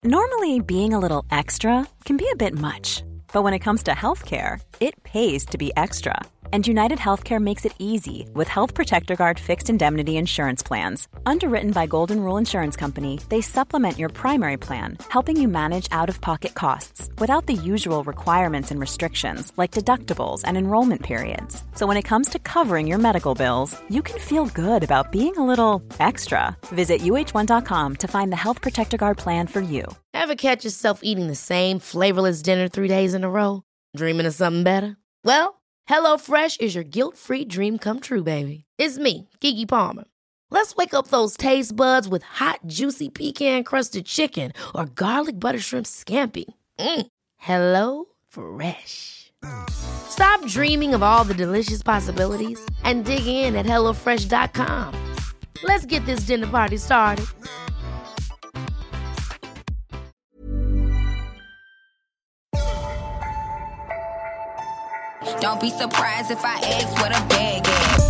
Normally, being a little extra can be a bit much, but when it comes to healthcare, it pays to be extra. And United Healthcare makes it easy with Health Protector Guard fixed indemnity insurance plans. Underwritten by Golden Rule Insurance Company, they supplement your primary plan, helping you manage out-of-pocket costs without the usual requirements and restrictions like deductibles and enrollment periods. So when it comes to covering your medical bills, you can feel good about being a little extra. Visit uh1.com to find the Health Protector Guard plan for you. Ever catch yourself eating the same flavorless dinner 3 days in a row? Dreaming of something better? Well, HelloFresh is your guilt-free dream come true, baby. It's me, Keke Palmer. Let's wake up those taste buds with hot, juicy pecan-crusted chicken or garlic butter shrimp scampi. Hello Fresh. Stop dreaming of all the delicious possibilities and dig in at HelloFresh.com. Let's get this dinner party started. Don't be surprised if I ask what a bag is.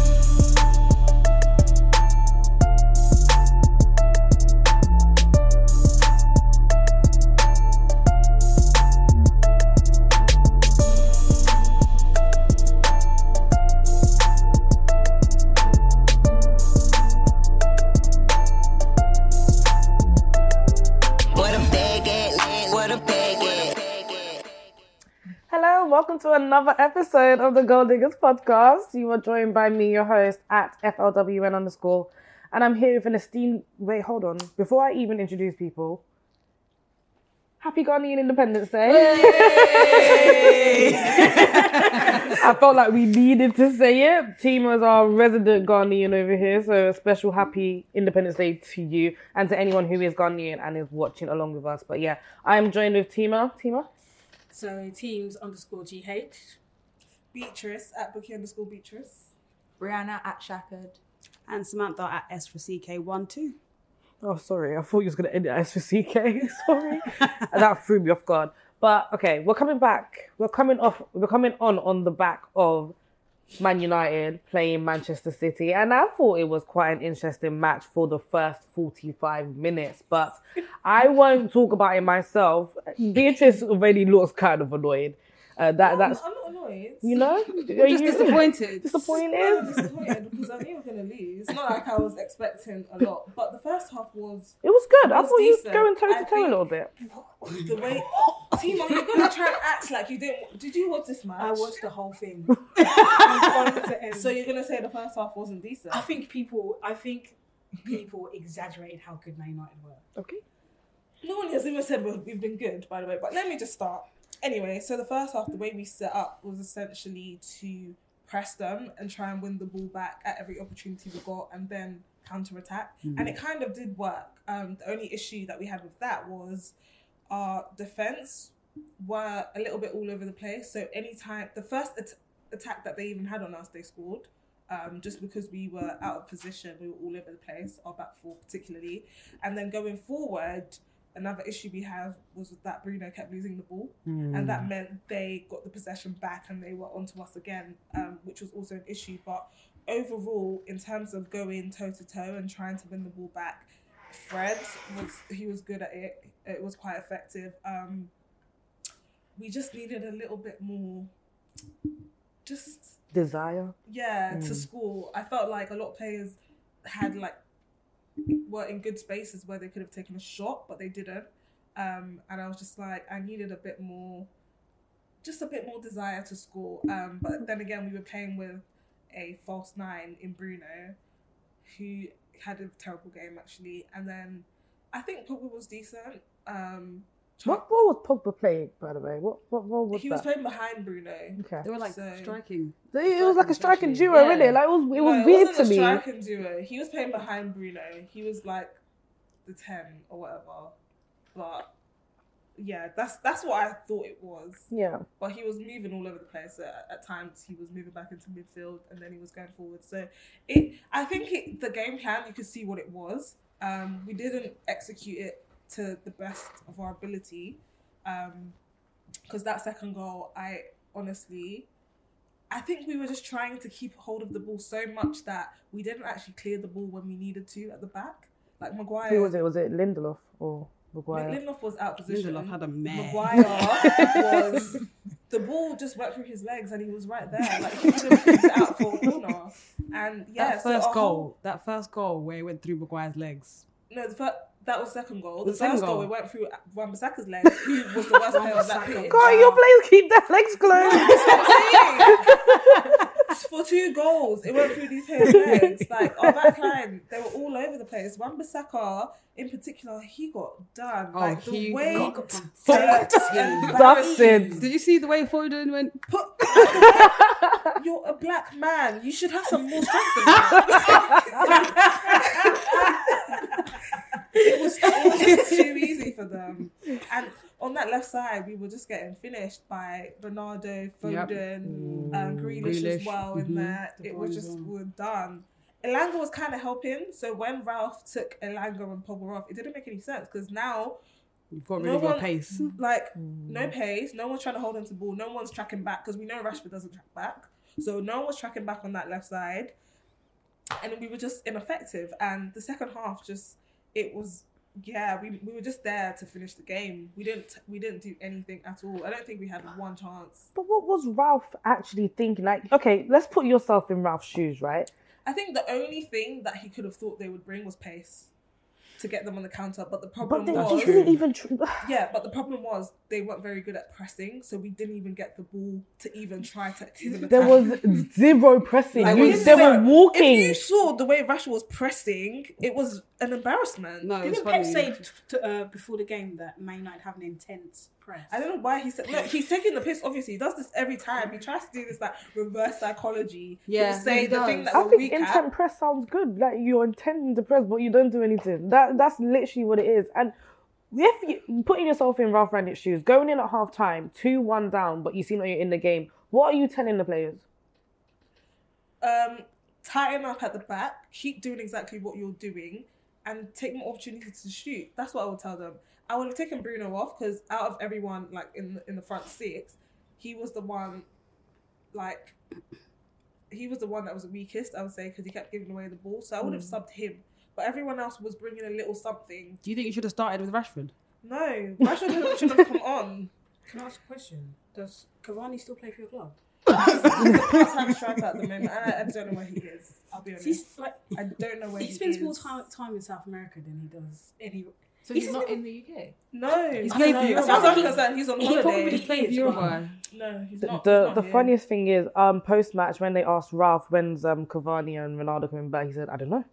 Welcome to another episode of the Gold Diggers podcast. You are joined by me, your host, at FLWN_, and I'm here with an esteemed... Wait, hold on. Before I even introduce people, happy Ghanaian Independence Day. I felt like we needed to say it. Tima is our resident Ghanaian over here, so a special happy Independence Day to you and to anyone who is Ghanaian and is watching along with us. But yeah, I'm joined with Tima. Tima? So teams_GH, Beatrice at Bookie_Beatrice, Brianna at Shepard, and Samantha at S4CK12. Oh, sorry. I thought you was going to end it as for CK. Sorry. That threw me off guard. But okay, we're coming back. We're coming on the back of Man United playing Manchester City. And I thought it was quite an interesting match for the first 45 minutes. But I won't talk about it myself. Beatrice already looks kind of annoyed. That's I'm not annoyed. You know? You're just disappointed. Disappointed? I'm disappointed because I knew we were going to lose. It's not like I was expecting a lot. But the first half was... It was good. I thought you was decent. going toe-to-toe a little bit. The way... Timo, you're going to try and act like you didn't... Did you watch this match? I watched the whole thing. So you're going to say the first half wasn't decent? I think people exaggerated how good Man United were. Okay. No one has even said we've been good, by the way. But let me just start. Anyway, so the first half, the way we set up was essentially to press them and try and win the ball back at every opportunity we got and then counter-attack. Mm-hmm. And it kind of did work. The only issue that we had with that was our defence were a little bit all over the place. So anytime, the first attack that they even had on us, they scored. Just because we were out of position, we were all over the place, our back four particularly. And then going forward, another issue we have was that Bruno kept losing the ball. And that meant they got the possession back and they were onto us again, which was also an issue. But overall, in terms of going toe-to-toe and trying to win the ball back, Fred was good at it. It was quite effective. We just needed a little bit more desire. To score. I felt like a lot of players were in good spaces where they could have taken a shot, but they didn't. And I was just like, I needed a bit more desire to score. But then again, we were playing with a false nine in Bruno, who had a terrible game actually. And then I think Pogba was decent. What role was Pogba playing, by the way? What role was he that? was playing behind Bruno. Okay. They were striking. It was like a striking duo, really. Like it was weird to me. It wasn't a striking duo. He was playing behind Bruno. He was like the 10 or whatever. But yeah, that's what I thought it was. Yeah. But he was moving all over the place. At times he was moving back into midfield and then he was going forward. So I think the game plan, you could see what it was. We didn't execute it to the best of our ability, because that second goal, I think we were just trying to keep hold of the ball so much that we didn't actually clear the ball when we needed to at the back. Like Maguire. Who was it? Was it Lindelof or? Maguire. Lindelof was out of position. Lindelof had a mare. Maguire was... The ball just went through his legs and he was right there. Like, he could have kicked it out for a corner. And yeah, that first goal where it went through Maguire's legs. No, that was second goal. The second first goal, goal. it went through Wan-Bissaka's legs, who was the worst player on that pitch. God, your players keep their legs closed. For 2 goals, it went through these players' legs. Like, on that line, they were all over the place. Wan-Bissaka, in particular, he got done. Oh, like, the he way got Dusted. Did you see the way Foden went? You're a black man. You should have some more strength than that. It was just too easy for them. And on that left side, we were just getting finished by Bernardo, Foden, Grealish as well in there. It was just, we were done. Elanga was kind of helping. So when Ralph took Elanga and Pogba off, it didn't make any sense because now You've got really good pace. Like, no pace. No one's trying to hold on to the ball. No one's tracking back because we know Rashford doesn't track back. So no one was tracking back on that left side. And we were just ineffective. And the second half we were just there to finish the game. We didn't do anything at all. I don't think we had one chance. But what was Ralph actually thinking? Like, okay, let's put yourself in Ralph's shoes, right? I think the only thing that he could have thought they would bring was pace to get them on the counter. But the problem was... didn't even... Yeah, but the problem was they weren't very good at pressing, so we didn't even get the ball to even try to even attack. There was zero pressing. Like, They were walking. If you saw the way Rashford was pressing, it was an embarrassment. No, it was Didn't Pep funny. say before the game that Man United have an intense press? I don't know why he said... No, he's taking the piss, obviously. He does this every time. He tries to do this, like, reverse psychology. Yeah, He'll say he the does. thing that I we're think weak intent at. press sounds good. Like, you're intending to press, but you don't do anything. That's literally what it is. And if you putting yourself in Ralph Rangnick's shoes, going in at half time, 2-1 down, but you seem like you're in the game, what are you telling the players? Tighten up at the back, keep doing exactly what you're doing, and take more opportunities to shoot. That's what I would tell them. I would have taken Bruno off because out of everyone, like in the front 6, he was the one, like, he was the one that was the weakest, I would say, because he kept giving away the ball. So I would have subbed him. But everyone else was bringing a little something. Do you think you should have started with Rashford? No, Rashford should have come on. Can I ask a question? Does Cavani still play for your club? He's the part-time striker at the moment, and I don't know where he is. I'll be honest. He's like, I don't know where he spends is. more time in South America than he does any. So he's not in the UK? No, He's playing for as far as I'm Uruguay. concerned, he's on He holiday. probably plays Uruguay. No, he's not. The he's not here. funniest thing is, post-match, when they asked Ralph when's Cavani and Ronaldo coming back, he said, I don't know.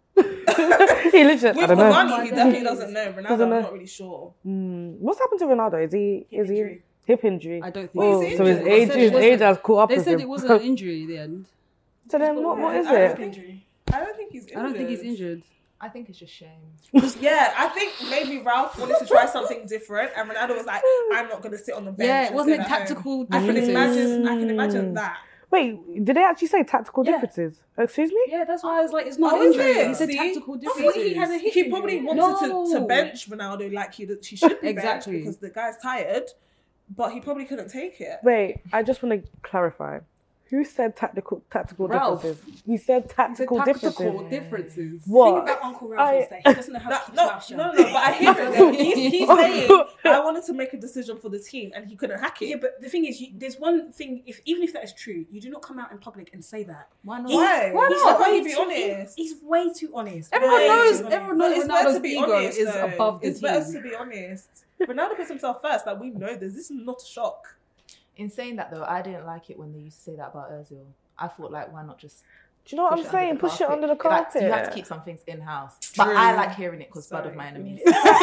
He literally said, I With don't know. Cavani, he definitely doesn't know. Ronaldo, Doesn't know. I'm not really sure. What's happened to Ronaldo? Is he injury. hip injury? I don't think Oh, he's so his injured. age, They said his it age has caught up They with said him. it wasn't an injury in the end. So then what is I don't it? think- I don't think he's injured. I don't think he's injured. I think it's just shame. Yeah, I think maybe Ralph wanted to try something different, and Ronaldo was like, "I'm not going to sit on the bench." Yeah, and wasn't sit it at home." tactical I can differences? imagine that. Wait, did they actually say tactical Yeah. differences? Excuse me? Yeah, that's why I was like, it's not Oh, is injury. it? He said See? tactical I differences. thought he had a hip He probably wanted to No. bench Ronaldo like he should be Exactly. benched because the guy's tired, but he probably couldn't take it. Wait, I just want to clarify. Who said tactical Ralph. differences? He said tactical differences. differences. What? Think about Uncle Ralph is that he doesn't know how to keep his mouth shut. No, but I hear it. Though. He's saying I wanted to make a decision for the team, and he couldn't hack it. Yeah, but the thing is, there's one thing. Even if that is true, you do not come out in public and say that. Why not? Why? Why He's not? like, why He's you be honest? He's way too honest. Everyone Way knows. too Everyone honest. knows It's better Ronaldo's to be ego honest. is though. above the It's better team. to be honest. Ronaldo puts himself first. Like we know this. This is not a shock. In saying that though, I didn't like it when they used to say that about Ozil. I thought like, why not just Do you know what I'm saying? Push it under the Like, carpet. you have to keep some things in house. But I like hearing it because blood of my enemies.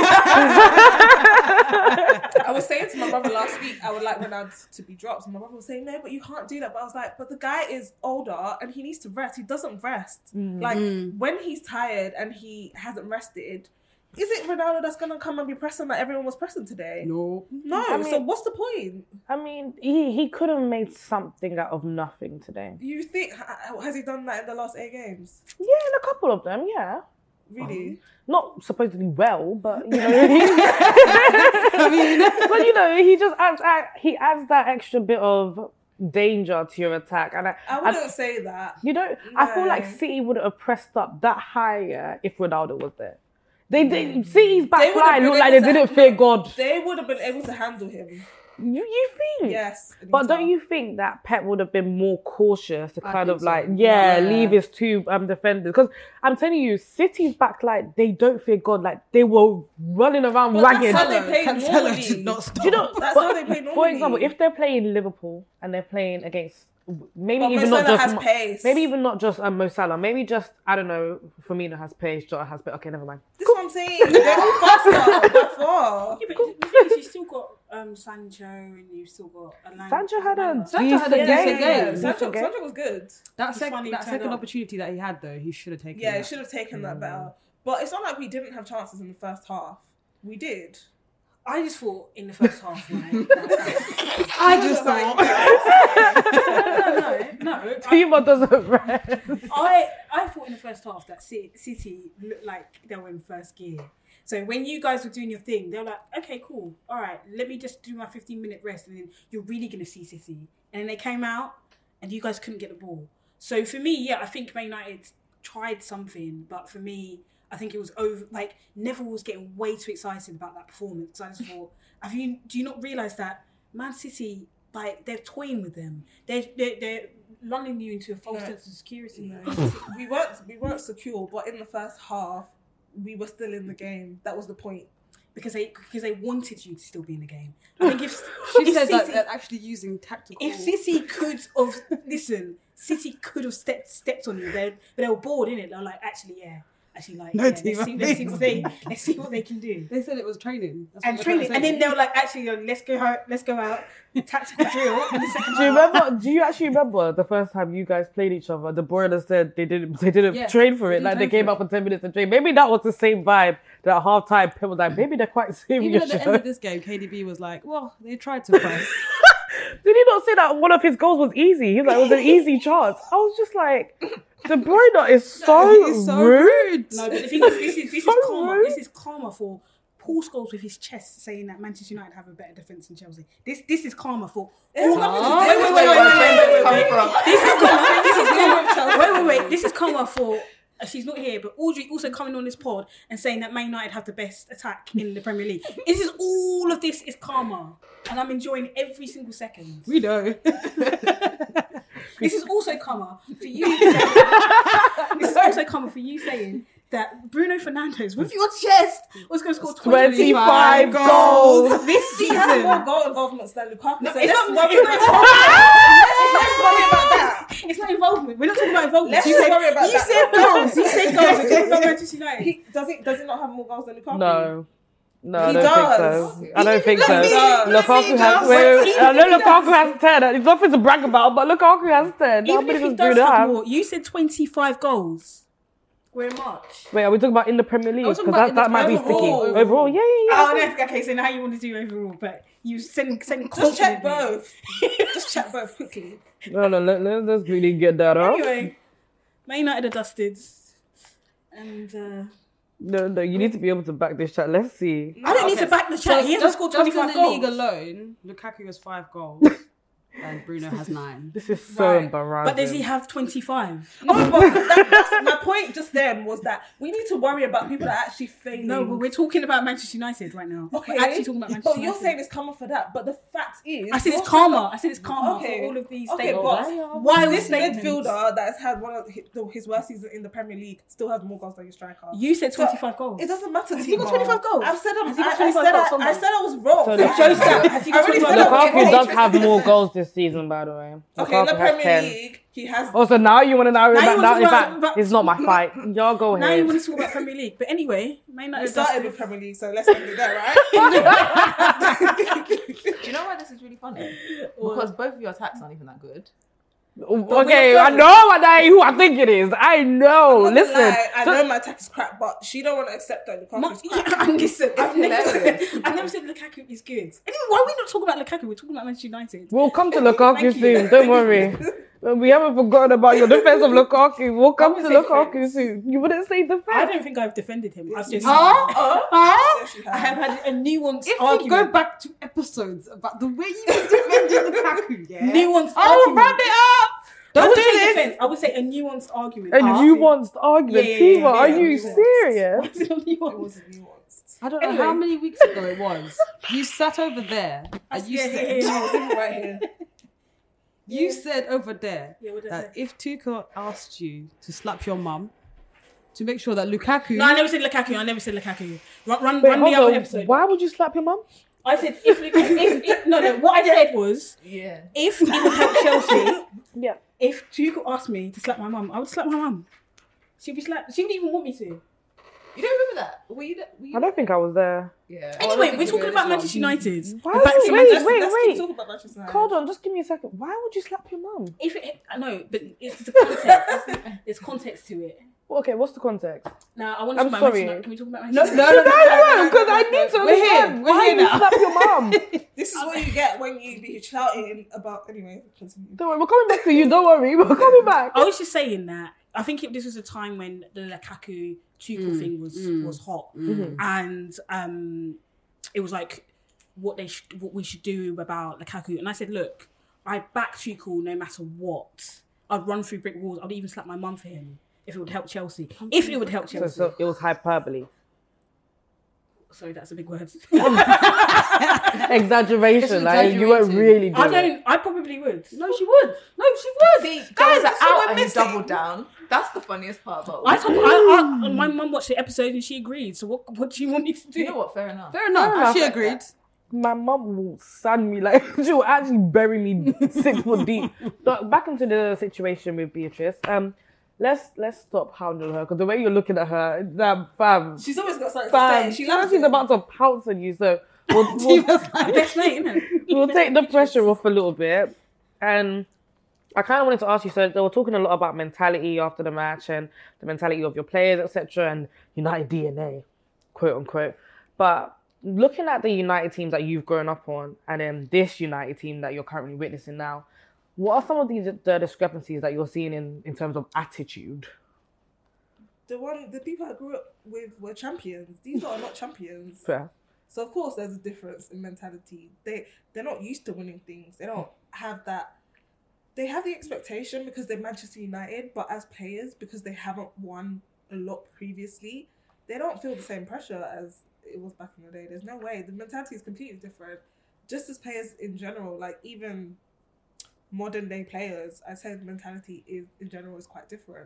I was saying to my brother last week, I would like Ronaldo to be dropped, and my brother was saying, "No, but you can't do that." But I was like, "But the guy is older and he needs to rest. He doesn't rest. Like when he's tired and he hasn't rested." Is it Ronaldo that's gonna come and be pressing like everyone was pressing today? No. No. I mean- So what's the point? I mean, he could have made something out of nothing today. You think has he done that in the last 8 games? Yeah, in a couple of them, yeah. Really? Not supposedly well, but you know, but you know, he just adds that extra bit of danger to your attack, and I wouldn't say that. you know, I feel like No. City would have pressed up that higher if Ronaldo was there. City's back line looked like they didn't fear God. They would have been able to handle him. You think? Yes. But don't you think that Pep would have been more cautious to kind of like, so. leave his two defenders? Because I'm telling you, City's back line, they don't fear God. Like, they were running around ragged. That's how they play normally. did not stop. Do you know, That's how they play normally. For example, if they're playing Liverpool and they're playing against maybe But even Mo not Salah just has pace. maybe even not just Mo Salah, maybe just I don't know, Firmino has pace, Jota has pace. Okay, never mind. This is what I'm saying. They're all faster by far. Yeah, but the thing is, you still got Sancho and you've still got Alana. Sancho had a Sancho had a decent decent game. game. Sancho was good. That funny second turn up. opportunity that he had though, he should have taken. Yeah, that. he should have taken that better. But it's not like we didn't have chances in the first half. We did. I just thought in the first half, right? I just thought. No. Timo doesn't rest. I thought in the first half that City looked like they were in first gear. So when you guys were doing your thing, they were like, okay, cool. All right, let me just do my 15-minute rest and then you're really going to see City. And then they came out and you guys couldn't get the ball. So for me, yeah, I think Man United tried something. But for me, I think it was over. Like, Neville was getting way too excited about that performance. I just thought, do you not realise that Man City, like, they're toying with them? They're lulling you into a false sense of security. we weren't secure, but in the first half, we were still in the game. That was the point. Because they wanted you to still be in the game. I think if She said that City, they're actually using tactical. if City could have City could have stepped on you. They were bored, innit? They're like, let's see what they can do. They said it was training. That's And what training, they're and then saying. they were like, let's go out, tactical drill in the second Do you half. remember? Do you actually remember the first time you guys played each other? The Broilers said they didn't Yeah, train for it. they Like they didn't came train up for 10 minutes to train. Maybe that was the same vibe that at half time people were like, maybe they're quite serious. Even at the you end know? of this game, KDB was like, "Well, they tried to press." Did he not say that one of his goals was easy? He was like, it was an easy chance. I was just like, De Bruyne is so, He's so rude. No, but the thing is, this is So karma. rude. This is karma for Paul Scholes with his chest saying that Manchester United have a better defence than Chelsea. This is karma for. Wait. This is karma for. She's not here, but Audrey also coming on this pod and saying that Man United have the best attack in the Premier League. All of this is karma, and I'm enjoying every single second. We know. This is also karma for you. This is also karma for you saying that Bruno Fernandes, with your chest, was going to score 25 goals. this He has season. more goal involvements than Lukaku. No, So it's let's not- worry it's about that. Let's worry about that. It's not involvement. We're not talking about involvement. Let's you just said, worry about you that. said goals. You said goals. We're talking about Manchester United. Does he not have more goals than Lukaku? No. No, I He don't does. think so. I don't think so. does. Lukaku has. Wait, I know Lukaku has 10. It's nothing to brag about, but Lukaku has 10. How Even many if he does does Bruno have have? more, you said 25 goals. We're in March. Wait, are we talking about in the Premier League? was talking Because about that might be in the sticky. overall. Overall, yeah. Oh, no, okay, so now you want to do overall, but you send Just check both. Just check both quickly. No, let's really get that up. Anyway, Man United are dusted. And No, you need to be able to back this chat. Let's see. I don't need to back the chat. He hasn't scored 25 in the league goals. alone, Lukaku has 5 goals and Bruno has 9. This is so Right. embarrassing. But does he have 25? No, but that's my point just then was that we need to worry about people that are actually failing. No, but we're talking about Manchester United right now. Okay. We're actually talking about Manchester But you're United. saying it's karma for that. But the fact is, I said it's you're karma. I said it's karma Okay. for all of these Okay, statements. but Wild this statements. midfielder that has had one of his worst seasons in the Premier League still has more goals than your striker. You said 25 goals. It doesn't matter. Has he got 25 goals? I've said Has he got I 25 said goals? I said I was wrong. So It shows that. Has he got I already 25 said I was Lukaku wrong. does have more goals this season, by the way. Okay, in the Lukaku has Premier 10. League, he has. Also, now you want to narrow it Now back. you Now, wanna in talk fact, about- it's not my fight. Y'all go Now you ahead. want to talk about Premier League. But anyway, Man We United started dusted. with Premier League, so let's end it there, right? Do you know why this is really funny? Because both of your attacks aren't even that good. Okay, I know who I think it is. I know. I'm not gonna Listen. lie, I so- know my attack is crap, but she don't want to accept that Lukaku's crap. Listen, I've hilarious. never said Lukaku is good. Anyway, why are we not talking about Lukaku? We're talking about Manchester United. We'll come to Lukaku Thank you. soon. Don't worry. We haven't forgotten about your defense of Lukaku. We'll come to would say Lukaku defense. soon. You wouldn't say defense. I don't think I've defended him. I've just. Yes, you I have had a nuanced If you argument. go back to episodes about the way you defended Lukaku, yeah? Nuanced I'll argument. round it up. Don't do this. Defense, I would say a nuanced argument. A nuanced argument. Yeah, Tiva, yeah, are yeah, you nuanced. serious? It wasn't nuanced. I don't know Anyway. how many weeks ago it was. You sat over there and you said, Right here. you said over there Yeah, what did I that say? if Tuchel asked you to slap your mum to make sure that Lukaku. No, I never said Lukaku. Run Wait, the hold other on. episode. Why would you slap your mum? I said if no. What I said was Yeah. if it would help Chelsea. Yeah. If Tuchel asked me to slap my mum, I would slap my mum. She'd be slapped. She wouldn't even want me to. You don't remember that? Were you I don't think I was there. Yeah. Anyway, we're talking about Manchester United. Why The would back you, to wait, Manchester- wait. Talk about Manchester United. Hold on, just give me a second. Why would you slap your mum? If it, no, but it's the context. There's context to it. Well, okay, what's the context? Now I want to I'm talk about sorry. Manchester. Can we talk about No, Manchester? no, Because I need to We're here. understand. We're Why here you now. slap your mum? This is what you get when you be shouting about. Anyway, continue. Don't worry, we're coming back to you. Don't worry, we're coming back. I was just saying that I think this was a time when the Lukaku Tuchel thing was hot, and it was like what we should do about Lukaku. And I said, look, I back Tuchel no matter what. I'd run through brick walls. I'd even slap my mum for him if it would help Chelsea. If it would help Chelsea. So it was hyperbole. Sorry, that's a big word. Exaggeration, like you weren't really doing I it. don't. I probably would. No, she would. No, she would. See, Guys, guys are that's what out we're and you missing. doubled down. That's the funniest part about My mum watched the episode and she agreed. So what do you want me to do? You know what? Fair enough. Fair enough. enough. She agreed. My mum will sand me, like she will actually bury me 6 foot deep. But back into the situation with Beatrice. Let's stop hounding her because the way you're looking at her, that fam, She's always got something fam, to say. She loves she's it. about to pounce on you. So we'll Best mate, isn't it? we'll take the pressure off a little bit. And I kind of wanted to ask you, so they were talking a lot about mentality after the match and the mentality of your players, etc., and United DNA, quote unquote. But looking at the United teams that you've grown up on, and then this United team that you're currently witnessing now, what are some of the discrepancies that you're seeing in terms of attitude? The people I grew up with were champions. These are not champions. Fair. So of course there's a difference in mentality. They're not used to winning things. They don't have that. They have the expectation because they're Manchester United, but as players, because they haven't won a lot previously, they don't feel the same pressure as it was back in the day. There's no way. The mentality is completely different. Just as players in general, like even modern day players, I'd say the mentality is in general is quite different.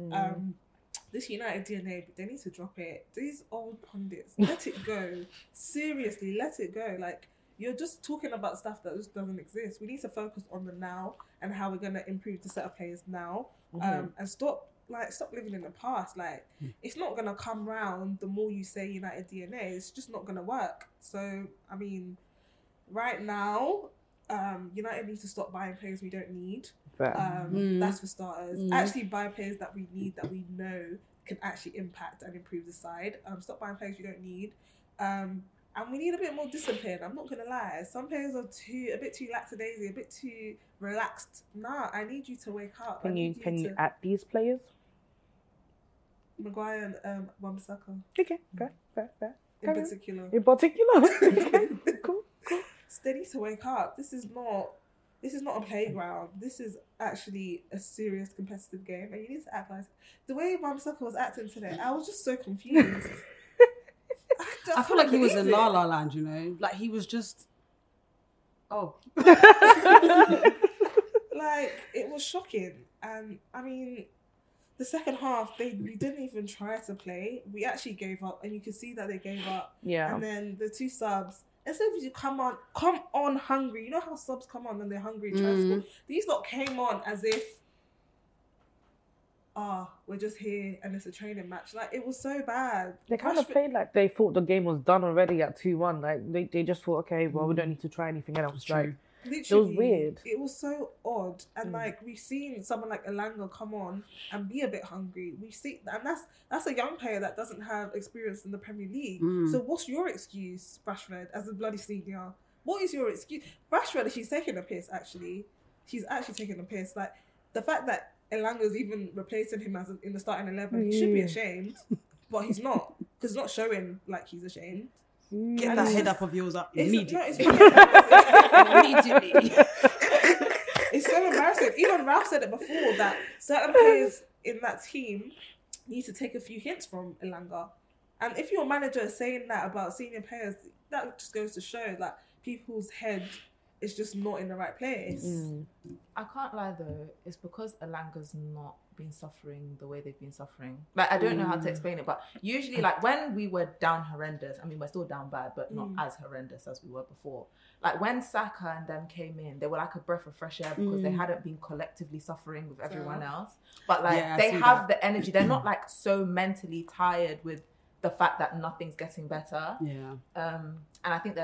This United DNA, they need to drop it. These old pundits, let it go. Seriously, let it go. Like, you're just talking about stuff that just doesn't exist. We need to focus on the now and how we're going to improve the set of players now. And stop living in the past. Like, it's not going to come round the more you say United DNA. It's just not going to work. So, I mean, right now, United needs to stop buying players we don't need. That's for starters. Actually buy players that we need, that we know can actually impact and improve the side. Stop buying players you don't need. And we need a bit more discipline. I'm not gonna lie. Some players are a bit too lackadaisy, a bit too relaxed. Nah, I need you to wake up. Can you add these players? Maguire and Wan-Bissaka Okay, fair. in particular. In particular? Okay, cool. They need to wake up. This is not a playground. This is actually a serious competitive game, and you need to act like the way Wan-Bissaka was acting today. I was just so confused. I feel like he was in La La Land, you know? Like he was just... Oh. Like, it was shocking. And, I mean, the second half, we didn't even try to play. We actually gave up, and you could see that they gave up. Yeah. And then the two subs, instead of you come on hungry. You know how subs come on when they're hungry, try to score? These lot came on as if, we're just here and it's a training match. Like, it was so bad. They kind of played like they thought the game was done already at 2-1. Like they just thought, okay, well, we don't need to try anything else. Like, Literally, it was weird. It was so odd. And like, we've seen someone like Elanga come on and be a bit hungry. We see, and that's a young player that doesn't have experience in the Premier League. So what's your excuse, Rashford, as a bloody senior? What is your excuse? Rashford, she's taking a piss, actually. She's actually taking a piss. Like, the fact that Elanga's even replacing him in the starting 11, he should be ashamed. But he's not. Because he's not showing like he's ashamed. Get that head up of yours up immediately. It's so embarrassing listen, even Ralph said it before that certain players in that team need to take a few hints from Elanga. And if your manager is saying that about senior players, that just goes to show that people's head is just not in the right place. I can't lie though, it's because Elanga's not been suffering the way they've been suffering. Like, I don't know how to explain it, but usually, like, when we were down horrendous, I mean, we're still down bad, but not as horrendous as we were before. Like, when Saka and them came in, they were like a breath of fresh air because they hadn't been collectively suffering with everyone else. But, like, they have the energy. They're not, like, so mentally tired with the fact that nothing's getting better. Yeah. And I think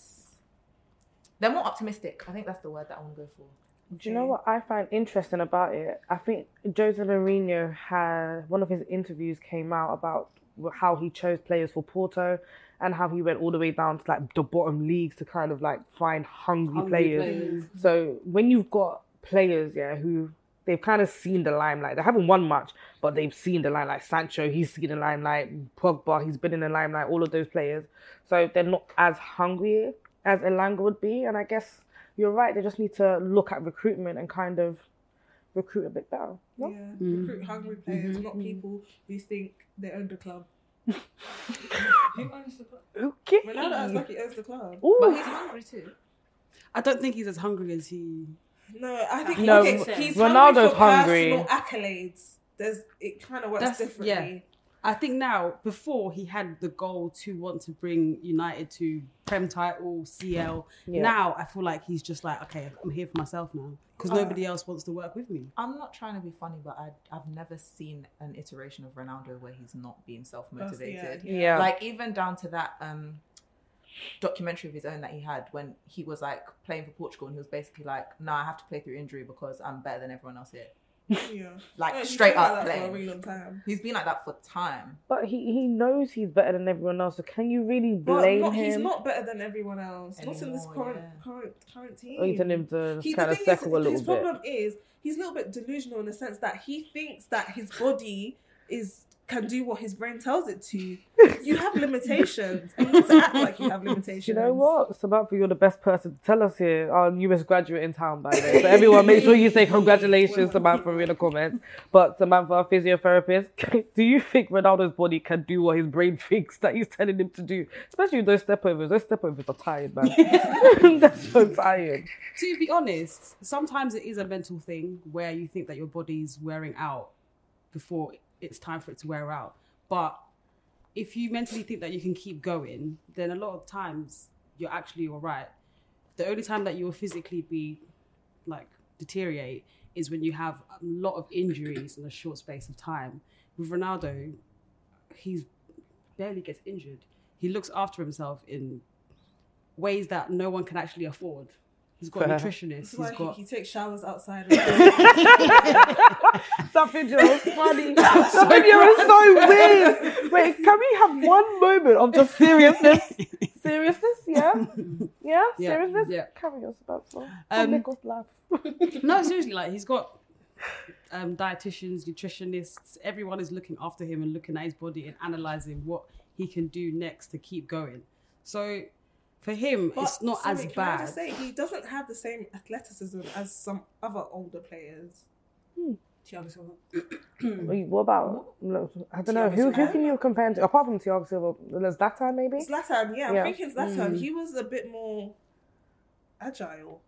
they're more optimistic. I think that's the word that I want to go for. Do you know what I find interesting about it? I think Jose Mourinho had, one of his interviews came out about how he chose players for Porto and how he went all the way down to like the bottom leagues to kind of like find hungry players. So when you've got players, who they've kind of seen the limelight, they haven't won much, but they've seen the limelight. Sancho, he's seen the limelight. Pogba, he's been in the limelight. All of those players, so they're not as hungry as Elanga would be, and I guess you're right. They just need to look at recruitment and kind of recruit a bit better. No? Yeah, recruit hungry players, not people who think they own the club. Who owns the club? Okay. Ronaldo acts like he owns the club. Ooh. But he's hungry too. I don't think he's as hungry as he... No, I think No, he's Ronaldo's hungry hungry. for personal accolades. It kind of works differently. Yeah. I think now, before he had the goal to want to bring United to Prem title, CL. Yeah. Now I feel like he's just like, okay, I'm here for myself now because nobody else wants to work with me. I'm not trying to be funny, but I've never seen an iteration of Ronaldo where he's not being self-motivated. Yeah. Like, even down to that documentary of his own that he had when he was like playing for Portugal and he was basically like, no, I have to play through injury because I'm better than everyone else here. Yeah. Like, No, he's straight been like up that playing. for a really long time. He's been like that for time. But he knows he's better than everyone else. So can you really But blame him? he's not better than everyone else. Not in this Anymore, current team. Or you tell him to The kind of thing settle a little his bit. problem is he's a little bit delusional in the sense that he thinks that his body can do what his brain tells it to. You have limitations. And you need to act like you have limitations. You know what, Samantha, you're the best person to tell us here. Our newest graduate in town, by the way. So everyone, make sure you say congratulations, Samantha, in the comments. But Samantha, our physiotherapist, do you think Ronaldo's body can do what his brain thinks that he's telling him to do? Especially with those stepovers. Those stepovers are tired, man. They're so tired. To be honest, sometimes it is a mental thing where you think that your body's wearing out before it's time for it to wear out. But if you mentally think that you can keep going, then a lot of times you're actually all right. The only time that you'll physically be like deteriorate is when you have a lot of injuries in a short space of time. With Ronaldo, he barely gets injured. He looks after himself in ways that no one can actually afford. He's got a nutritionist. That's why He's got... he takes showers outside. That video was funny. That video was so weird. Wait, can we have one moment of just seriousness? Seriousness, yeah? Yeah? Seriousness? Yeah. Carry us about so. Make us laugh. No, seriously, like he's got dietitians, nutritionists, everyone is looking after him and looking at his body and analysing what he can do next to keep going. So for him, it's not as can bad. I just say, he doesn't have the same athleticism as some other older players. Thiago Silva. Wait, what about? No, I don't know. Who can you compare him to? Apart from Thiago Silva, Zlatan maybe? Zlatan, yeah. Yeah. I'm thinking Zlatan. He was a bit more agile.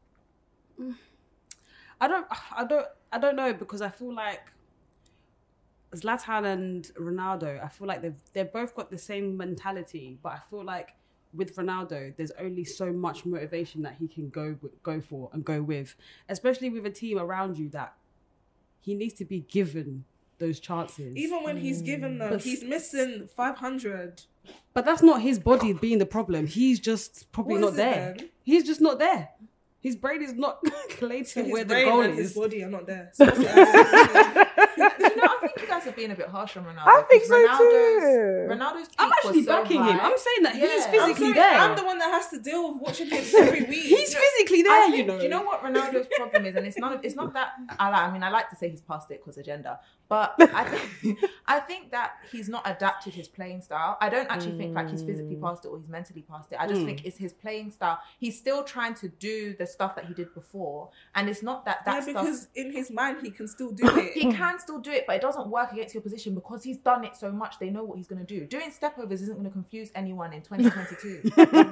I don't know, because I feel like Zlatan and Ronaldo, I feel like they've both got the same mentality, but I feel like with Ronaldo, there's only so much motivation that he can go for and go with, especially with a team around you that he needs to be given those chances. Even when he's given them, he's missing 500. But that's not his body being the problem. He's just probably What not is it there. then? He's just not there. His brain is not collating His where the brain goal and his is. body are not there. So what's the idea? I think you guys are being a bit harsh on Ronaldo. I think so Ronaldo's peak I'm actually was so backing him. high. I'm saying that he's Yeah. physically I'm sorry, there. I'm the one that has to deal with watching him every week. He's physically there, I think, you know. Do you know what Ronaldo's problem is? And it's not that I like to say he's past it because agenda, but I think that he's not adapted his playing style. I don't actually think like he's physically past it or he's mentally past it. I just think it's his playing style. He's still trying to do the stuff that he did before. And it's not that stuff... because in his mind, he can still do it. He can still do it, but it doesn't work against your position because he's done it so much. They know what he's going to do. Doing stepovers isn't going to confuse anyone in 2022.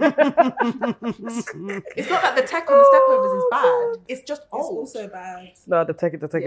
It's not that the tech on the stepovers is bad. It's just old. It's also bad. No, the tech is bad.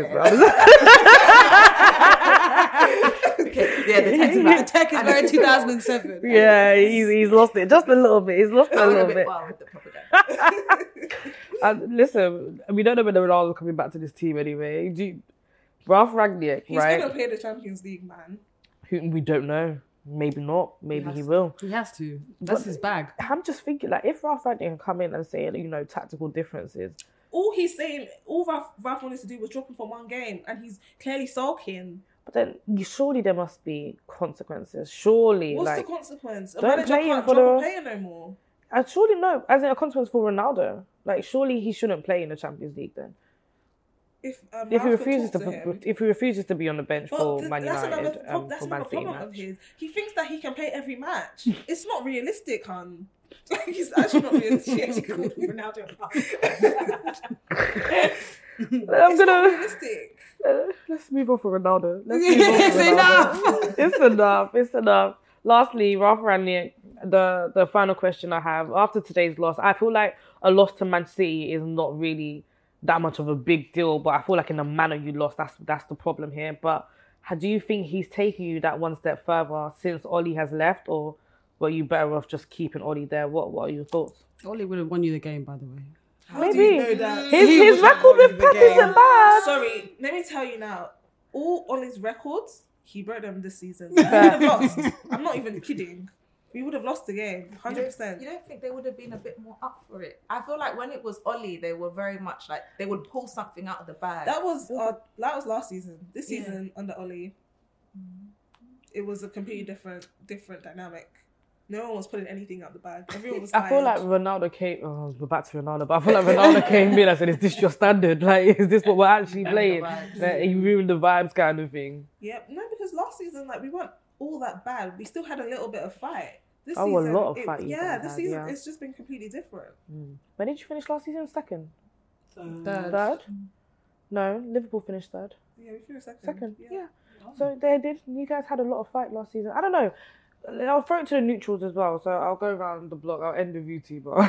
Okay, yeah, the tech's bad. The tech is very 2007. Yeah, he's lost it just a little bit. He's lost it a little bit. Far with the propaganda. And listen, we don't know when Ronaldo's coming back to this team anyway. Ralph Rangnick, He's right? going to play the Champions League, man. Who we don't know. Maybe not. Maybe he will. He has to. That's his bag. I'm just thinking, like, if Ralph Rangnick can come in and say, tactical differences. All he's saying, all Ralph wanted to do was drop him for one game, and he's clearly sulking. But then, surely there must be consequences. Surely, What's like, the consequence? A don't manager play him can't for drop a the- player no more. and surely no, as in a consequence for Ronaldo. Like, surely he shouldn't play in the Champions League then. If If Ralph he could refuses talk to, him. if he refuses to be on the bench for Man that's United, another, for that's Man another City problem of match. his. He thinks that he can play every match. It's not realistic, hun. Like, it's actually not realistic. Ronaldo. I'm gonna. Realistic. Let's move on for Ronaldo. Let's move on It's for Ronaldo. enough. It's enough. It's enough. Lastly, Ralph Rangnick, the final question I have. After today's loss, I feel like a loss to Man City is not really that much of a big deal, but I feel like in the manner you lost, that's the problem here. But do you think he's taken you that one step further since Oli has left, or were you better off just keeping Oli there? What are your thoughts? Oli would have won you the game, by the way. How do you know that? His record with Pep isn't bad. Sorry, let me tell you now. All on his records, he broke them this season. We would have lost. I'm not even kidding. We would have lost the game, 100%. You don't think they would have been a bit more up for it? I feel like when it was Oli, they were very much like they would pull something out of the bag. That was last season. This season under Oli, it was a completely different dynamic. No one was putting anything out the bag. Everyone was tired. I feel like Ronaldo came. Oh, we're back to Ronaldo, but I feel like Ronaldo came in and said, "Is this your standard? Like, is this what we're actually playing?" Like, he ruined the vibes, kind of thing. Yeah, no, because last season, like, we weren't all that bad. We still had a little bit of fight. This A season, lot of fight. Yeah, this season it's just been completely different. When did you finish last season? Second, Third. No, Liverpool finished third. Yeah, we finished second. Second, yeah. So they did. You guys had a lot of fight last season. I don't know. I'll throw it to the neutrals as well. So I'll go around the block. I'll end with you two, but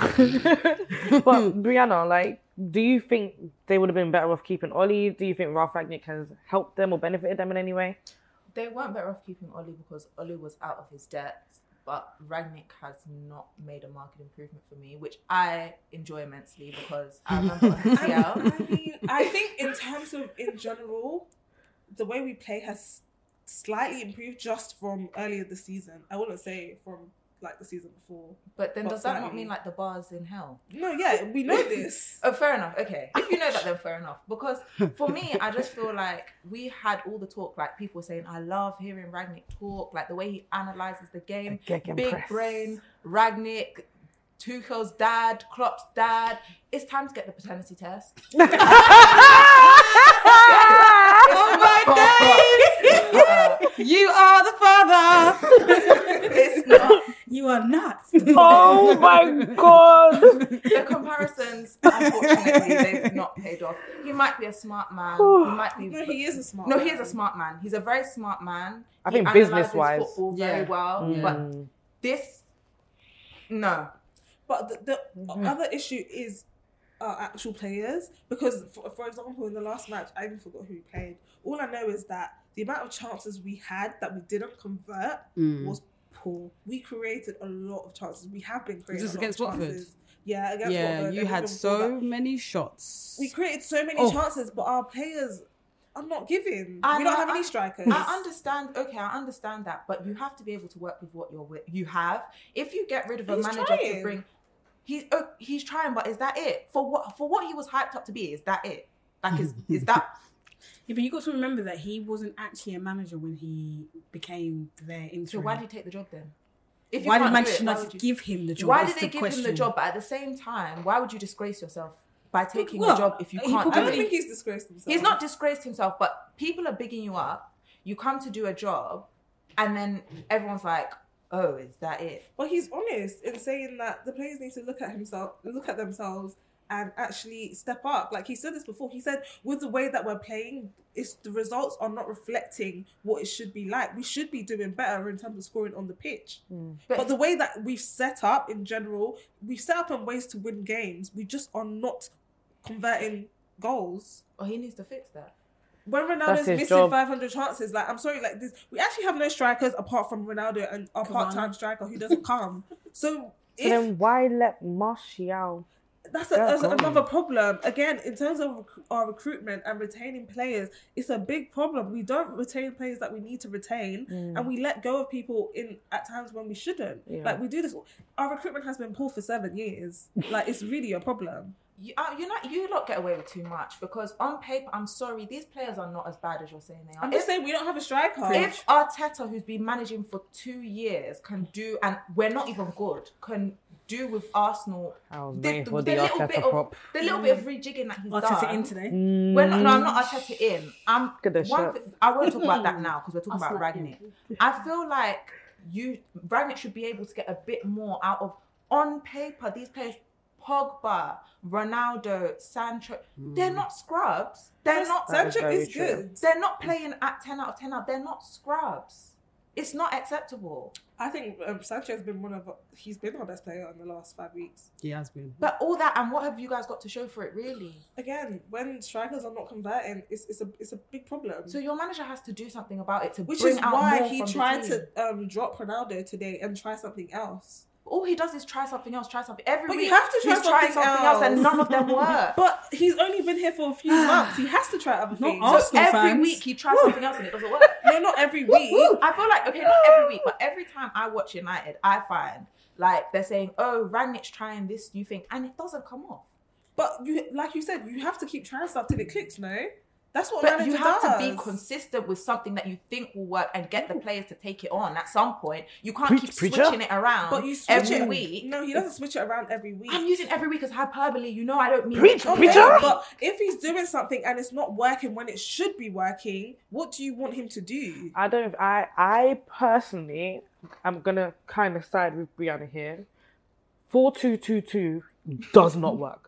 Brianna, like, do you think they would have been better off keeping Oli? Do you think Ralph Rangnick has helped them or benefited them in any way? They weren't better off keeping Oli because Oli was out of his depth, but Rangnick has not made a market improvement for me, which I enjoy immensely because I remember on PL. I mean, I think in terms of in general, the way we play has slightly improved just from earlier this season. I wouldn't say from like the season before. But then But does that not slightly. mean like the bar's in hell? No, yeah, we know this. Oh, fair enough. Okay. If you know that, then fair enough. Because for me, I just feel like we had all the talk, like people were saying, I love hearing Rangnick talk, like the way he analyzes the game. Gegenpress. Big brain, Rangnick, Tuchel's dad, Klopp's dad. It's time to get the paternity test. Oh my days! You are the father. It's not. You are not. Oh my god! The comparisons, unfortunately, they've not paid off. He might be a smart man. He might be. No, he is a smart No, man. he is a smart man. He's a very smart man. I He think analyzes business-wise. football very Yeah. well. Yeah. But this, no. But the other issue is actual players. Because, for example, in the last match, I even forgot who we played. All I know is that the amount of chances we had that we didn't convert was poor. We created a lot of chances. We have been creating Just a lot against of Watford? chances. Yeah, against Yeah, Watford. you and had even before so that. many shots. We created so many Oh. chances, but our players are not giving. I We don't know, have any I strikers. I understand. Okay, I understand that, but you have to be able to work with what you have. If you get rid of a He's manager trying. to bring, he's trying, but is that it? For what he was hyped up to be, is that it? Like, is that? Yeah, but you got to remember that he wasn't actually a manager when he became their interim. So why did he take the job then? If you Why did can't do Manchester it, why United would you- give him the job? Why That's did they the give him the question. job? But at the same time, why would you disgrace yourself by taking Well, the job if you he can't I do don't it? think he's disgraced himself. He's not disgraced himself, but people are bigging you up. You come to do a job, and then everyone's like, "Oh, is that it?" But he's honest in saying that the players need to look at themselves and actually step up. Like he said this before. He said with the way that we're playing, the results are not reflecting what it should be like. We should be doing better in terms of scoring on the pitch. But the way that we've set up in general, we've set up in ways to win games. We just are not converting goals. Oh, he needs to fix that. When Ronaldo's That's his missing job. 500 chances, like I'm sorry, like this, we actually have no strikers apart from Ronaldo and our part-time striker who doesn't come. So if then why let Martial? that's Yeah, another problem. Again, in terms of our recruitment and retaining players, it's a big problem. We don't retain players that we need to retain, and we let go of people at times when we shouldn't. Yeah. Like we do this. Our recruitment has been poor for 7 years. Like it's really a problem. You lot get away with too much because on paper, I'm sorry, these players are not as bad as you're saying they are. I'm just saying we don't have a striker. If Arteta, who's been managing for 2 years, can do, and we're not even good, can do with Arsenal I was waiting for the Arteta prop. the little bit of rejigging that he's Arteta done. in today. We're not, no, I'm not Arteta in. Look at the shirt. I won't talk about that now because we're talking I'll about slap Ragnick. I feel like Ragnick should be able to get a bit more out of, on paper, these players, Pogba, Ronaldo, Sancho, they're not scrubs. They're not. Sancho very is true. good. They're not playing at 10 out of 10 out. They're not scrubs. It's not acceptable. I think Sancho has been he's been our best player in the last 5 weeks. He has been. But all that, and what have you guys got to show for it, really? Again, when strikers are not converting, it's a big problem. So your manager has to do something about it to Which bring is out why more he from the tried team. to drop Ronaldo today and try something else. All he does is try something else, Every But you week, have to try he's trying something else, and else. none of them work. But he's only been here for a few months. He has to try other things. Not us. So every fans. week he tries something else and it doesn't work. No, not every week. I feel like, okay, not every week, but every time I watch United, I find like they're saying, oh, Rangnick's trying this new thing, and it doesn't come off. But like you said, you have to keep trying stuff till it clicks, no? That's what But manager you have does. to be consistent with something that you think will work and get the players to take it on at some point. You can't Preach, keep preacher. switching it around But you switch every it. week. No, he doesn't switch it around every week. I'm using every week as hyperbole. You know I don't mean Preach, literally preacher. every week. But if he's doing something and it's not working when it should be working, what do you want him to do? I personally am gonna kind of side with Brianna here. 4-2-2-2 does not work.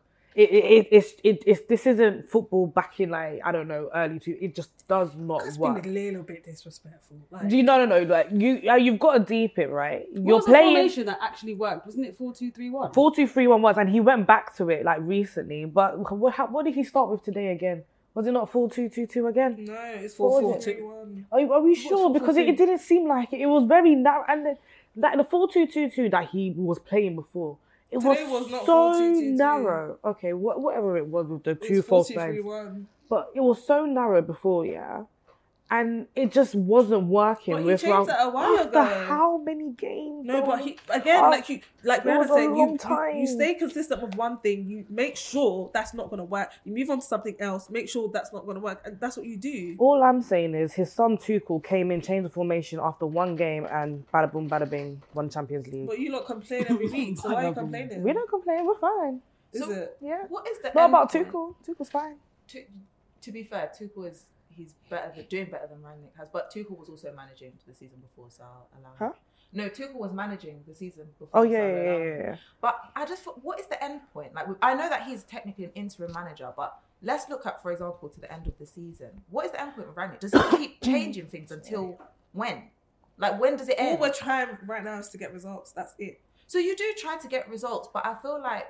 This isn't football back in like I don't know early two. It just does not It's work. been a little bit disrespectful. Like, Do you no like you've got to deep it right. What You're was the playing formation that actually worked? Wasn't it 4-2-3-1? 4-2-3-1 was, and he went back to it like recently. But what did he start with today again? Was it not 4-2-2-2 again? No, it's What was it? 4-4-2-1. Are we sure? Because it didn't seem like it. It was very narrow, and the 4-2-2-2 that he was playing before. It Today was was not so 4-2-2-2. narrow. Okay, whatever it was with the two It's false lines, 4-2-3-1. but it was so narrow before, yeah, and it just wasn't working. But he with changed Ralph. that a while After ago. how many games? No, though? but he again, Oh, like it Brianna was a said, long you time. stay consistent with one thing. You make sure that's not going to work. You move on to something else. Make sure that's not going to work, and that's what you do. All I'm saying is his son Tuchel came in, changed the formation after one game, and bada boom, bada bing, won Champions League. But you lot complain every week, so why are you complaining? We don't complain. We're fine. Is So- it? Yeah. What is the Not end about point? Tuchel. Tuchel's fine. To be fair, Tuchel he's doing better than Rangnick has, but Tuchel was also managing the season before, so I'll allow him. Huh? No, Tuchel was managing the season before. Oh so yeah, I'll yeah, allow yeah, him. yeah. But I just thought, what is the end point? Like, I know that he's technically an interim manager, but let's look at, for example, to the end of the season. What is the end point with Rangnick? Does he keep changing things until when? Like, when does it All end? we're trying right now is to get results. That's it. So you do try to get results, but I feel like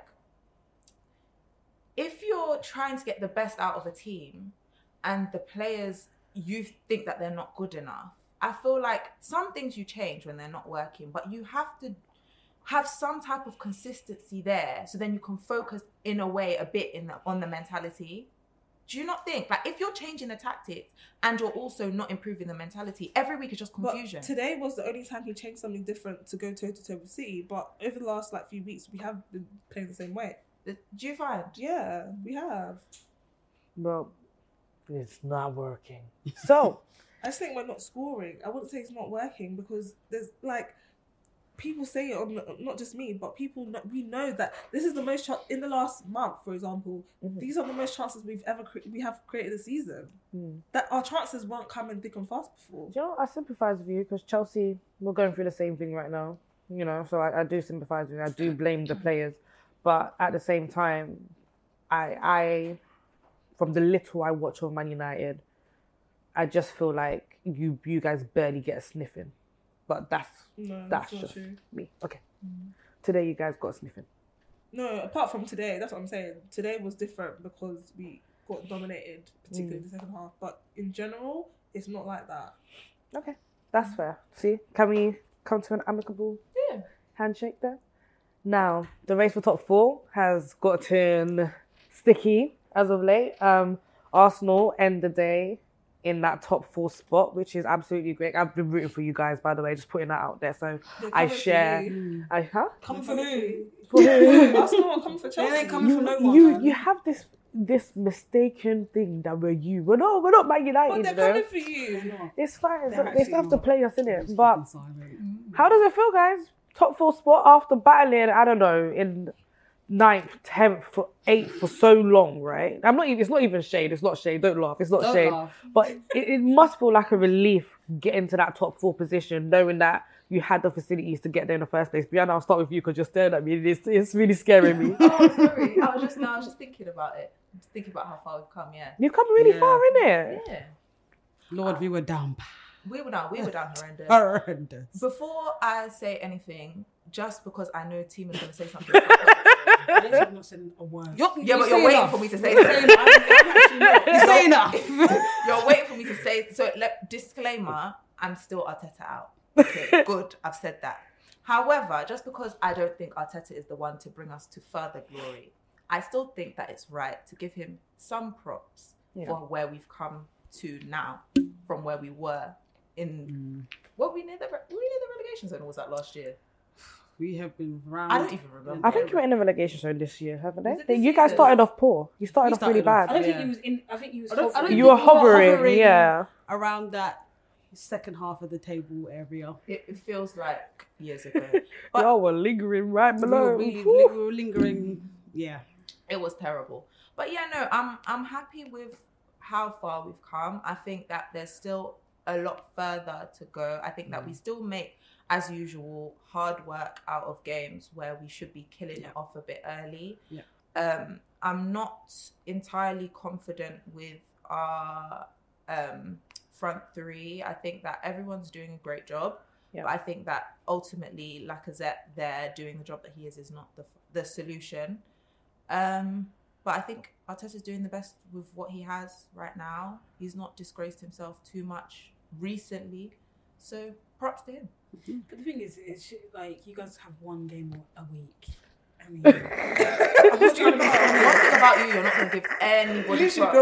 if you're trying to get the best out of a team and the players, you think that they're not good enough, I feel like some things you change when they're not working, but you have to have some type of consistency there so then you can focus in a way a bit on the mentality. Do you not think, like, if you're changing the tactics and you're also not improving the mentality, every week is just confusion? But today was the only time he changed something different to go toe to toe with City. But over the last few weeks, we have been playing the same way. Do you find? Yeah, we have. Well, it's not working. So I just think we're not scoring. I wouldn't say it's not working because there's people say it on not just me, but we know that this is the most in the last month, for example. These are the most chances we have created this season. That our chances weren't coming thick and fast before. you know, I sympathise with you because Chelsea, we're going through the same thing right now. You know, so I do sympathise with you. I do blame the players, but at the same time, I from the little I watch of Man United, I just feel like you guys barely get a sniffing. But that's not just true. me. Okay. Today you guys got a sniffing. No, apart from today, that's what I'm saying. Today was different because we got dominated, particularly in the second half. But in general, it's not like that. Okay. That's fair. See? Can we come to an amicable handshake there? Now, the race for top 4 has gotten sticky as of late. Arsenal end the day in that top 4 spot, which is absolutely great. I've been rooting for you guys, by the way, just putting that out there. So I share. Come for who? For who? Arsenal are coming for Chelsea. They ain't coming for no one. You have this mistaken thing that we're you. We're not Man United. But they're coming for you. It's fine. They're They still have to actually play us in it. But how does it feel, guys? Top 4 spot after battling, I don't know, in 9th, 10th, 8th for so long, right? It's not even shade. It's not shade. Don't laugh. It's not shade. But it must feel like a relief getting to that top 4 position, knowing that you had the facilities to get there in the first place. Brianna, I'll start with you because you're staring at me. It's really scaring me. Oh, sorry. I was just thinking about it. Just thinking about how far we've come. Yeah. You've come really far, innit? Yeah. Lord, we were down. We were down horrendous. Horrendous. Before I say anything, just because I know Team is going to say something. I literally have not said a word. But you're waiting for me to say something. You say enough. You're waiting for me to say. So, disclaimer: I'm still Arteta out. Okay, good. I've said that. However, just because I don't think Arteta is the one to bring us to further glory, I still think that it's right to give him some props for where we've come to now, from where we were in. What were we near the relegation zone? Or was that last year? We have been round. I don't even remember. I think you were in the relegation zone this year, haven't Was it they? this You guys season? started off poor. You started off really bad. I don't think Yeah. he was in. I think he was. I don't hovering. You think were we were hovering, yeah. around that second half of the table area. It feels like years ago. Y'all were lingering right We below. were really we were lingering. Yeah. It was terrible. But yeah, no, I'm happy with how far we've come. I think that there's still a lot further to go. I think that we still make, as usual, hard work out of games where we should be killing it off a bit early. Yeah. I'm not entirely confident with our front 3. I think that everyone's doing a great job. Yeah. But I think that ultimately Lacazette there doing the job that he is not the solution. But I think Arteta's doing the best with what he has right now. He's not disgraced himself too much recently. So props to him. But the thing is, it's like you guys have one game a week. I mean, I'm not trying to be funny. One thing about you, you're not going to give anybody props.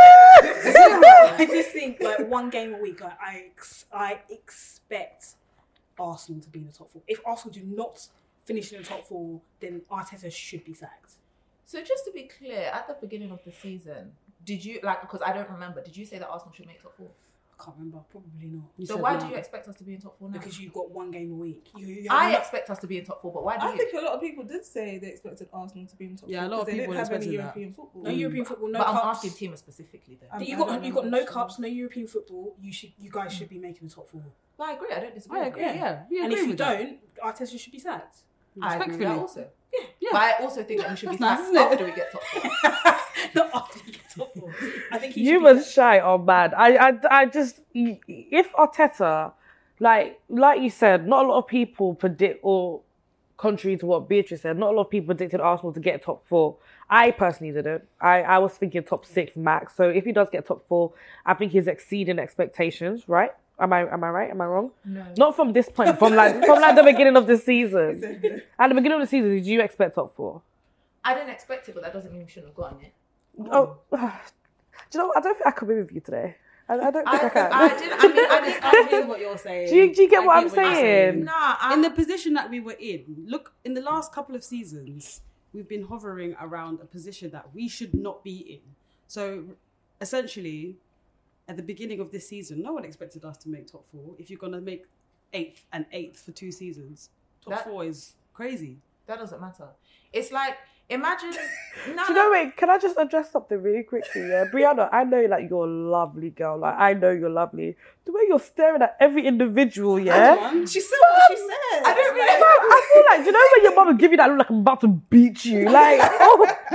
I just think like one game a week. Like I expect Arsenal to be in the top 4. If Arsenal do not finish in the top 4, then Arteta should be sacked. So just to be clear, at the beginning of the season, did you, because I don't remember, did you say that Arsenal should make top 4? I can't remember. Probably not. So why do you expect us to be in top 4 now? Because you've got one game a week. I expect us to be in top 4, but why do you? I think a lot of people did say they expected Arsenal to be in top 4. Yeah, a lot of because they people didn't have any expected that. European football. No European football, no But I'm cups. asking Tima specifically though. You I don't got know no actually. cups, no European football. You guys should be making the top 4. But I agree, I don't disagree. I agree. Yeah. We And agree if you with that. don't, Arteta should be sacked. I agree with that Respectfully. also. Yeah. But I also think that we should be That's sacked nice, isn't it? after we get top 4. Not after you get top 4. I think he You should be was shy or bad. I just, if Arteta, like you said, not a lot of people predict, or contrary to what Beatrice said, not a lot of people predicted Arsenal to get top 4. I personally didn't. I was thinking top 6 max. So if he does get top 4, I think he's exceeding expectations, right? Am I right? Am I wrong? No. Not from this point, from the beginning of the season. At the beginning of the season, did you expect top 4? I didn't expect it, but that doesn't mean we shouldn't have gotten it. Oh, do you know what? I don't think I could be with you today. I don't think I can. I hear what you're saying. Do you get I what I'm you're saying? Nah, In the position that we were in, look, in the last couple of seasons, we've been hovering around a position that we should not be in. So, essentially, at the beginning of this season, no one expected us to make top 4. If you're going to make 8th and 8th for 2 seasons, top 4 is crazy. that doesn't matter. It's like, imagine. No, Do you know, wait, can I just address something really quickly? Yeah, Brianna, I know like you're a lovely girl. Like I know you're lovely. The way you're staring at every individual, yeah. She said what she said. I don't really. I feel like, do you know when your mama give you that look like I'm about to beat you? Like, oh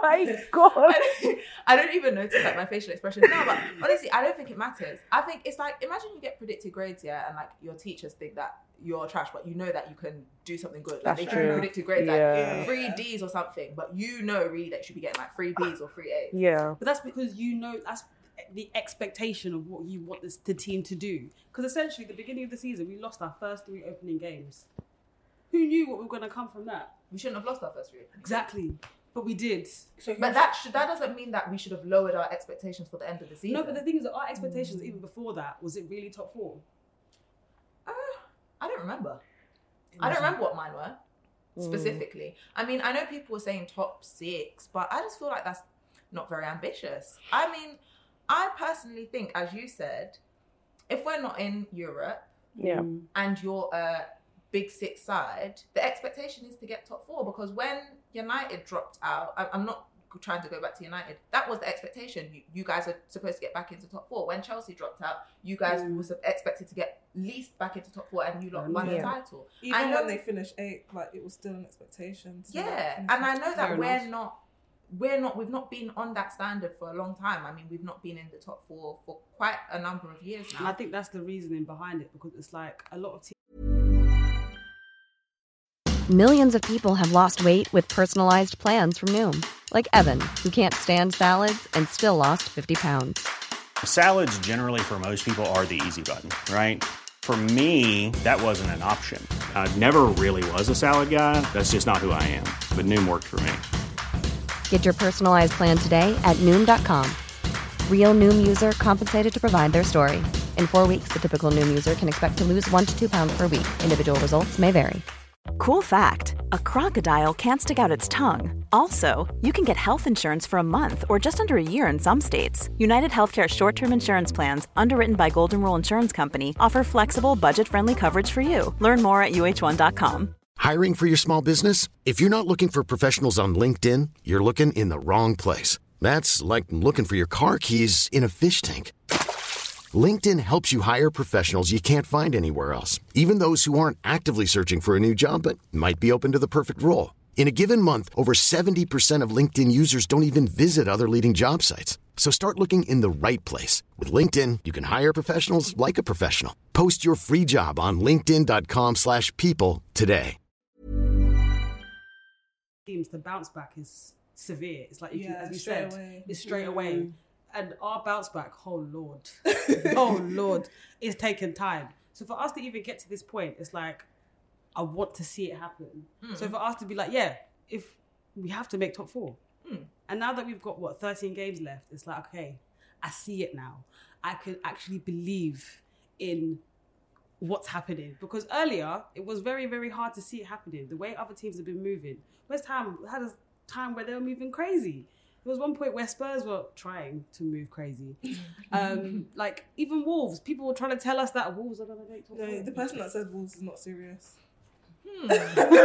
my God. I don't even notice like my facial expressions. No, but honestly, I don't think it matters. I think it's like, imagine you get predicted grades, yeah, and like your teachers think that you're trash, but you know that you can do something good. Like That's they true. give you predicted grades Yeah. like 3 Ds or something, but you know really that you should be getting like 3 Bs or 3 A's. Yeah. But that's because you know that's the expectation of what you want the team to do. Because essentially, at the beginning of the season, we lost our first 3 opening games. Who knew what was going to come from that? We shouldn't have lost our first 3. Exactly. But we did. But that doesn't mean that we should have lowered our expectations for the end of the season. No, but the thing is that our expectations, even before that, was it really top 4? I don't remember. I don't remember what mine were specifically. I mean, I know people were saying top 6, but I just feel like that's not very ambitious. I mean, I personally think, as you said, if we're not in Europe and you're a Big 6 side, the expectation is to get top 4, because when United dropped out, I'm not trying to go back to United, that was the expectation. You guys are supposed to get back into top 4. When Chelsea dropped out, you guys were expected to get least back into top 4, and you lot won the title. Even when they finished 8, like it was still an expectation. Yeah, and I know that we've not been on that standard for a long time. I mean, we've not been in the top 4 for quite a number of years now. And I think that's the reasoning behind it, because it's like a lot of teams. Millions of people have lost weight with personalized plans from Noom. Like Evan, who can't stand salads and still lost 50 pounds. Salads generally for most people are the easy button, right? For me, that wasn't an option. I never really was a salad guy. That's just not who I am. But Noom worked for me. Get your personalized plan today at Noom.com. Real Noom user compensated to provide their story. In 4 weeks, the typical Noom user can expect to lose 1 to 2 pounds per week. Individual results may vary. Cool fact, a crocodile can't stick out its tongue. Also, you can get health insurance for a month or just under a year in some states. United Healthcare short-term insurance plans, underwritten by Golden Rule Insurance Company, offer flexible, budget-friendly coverage for you. Learn more at uh1.com. Hiring for your small business? If you're not looking for professionals on LinkedIn, you're looking in the wrong place. That's like looking for your car keys in a fish tank. LinkedIn helps you hire professionals you can't find anywhere else, even those who aren't actively searching for a new job but might be open to the perfect role. In a given month, over 70% of LinkedIn users don't even visit other leading job sites. So start looking in the right place. With LinkedIn, you can hire professionals like a professional. Post your free job on linkedin.com/people today. Teams, the bounce back is severe. It's like, as you straight said, away. it's straight away. And our bounce back, oh Lord, it's taken time. So for us to even get to this point, it's like, I want to see it happen. So for us to be like, if we have to make top 4. And now that we've got, 13 games left, it's like, okay, I see it now. I can actually believe in what's happening. Because earlier, it was very, very hard to see it happening. The way other teams have been moving. West Ham had a time where they were moving crazy. There was one point where Spurs were trying to move crazy. Like, even Wolves, people were trying to tell us that Wolves are going to make top 4. No, the person that said Wolves is not serious. Like,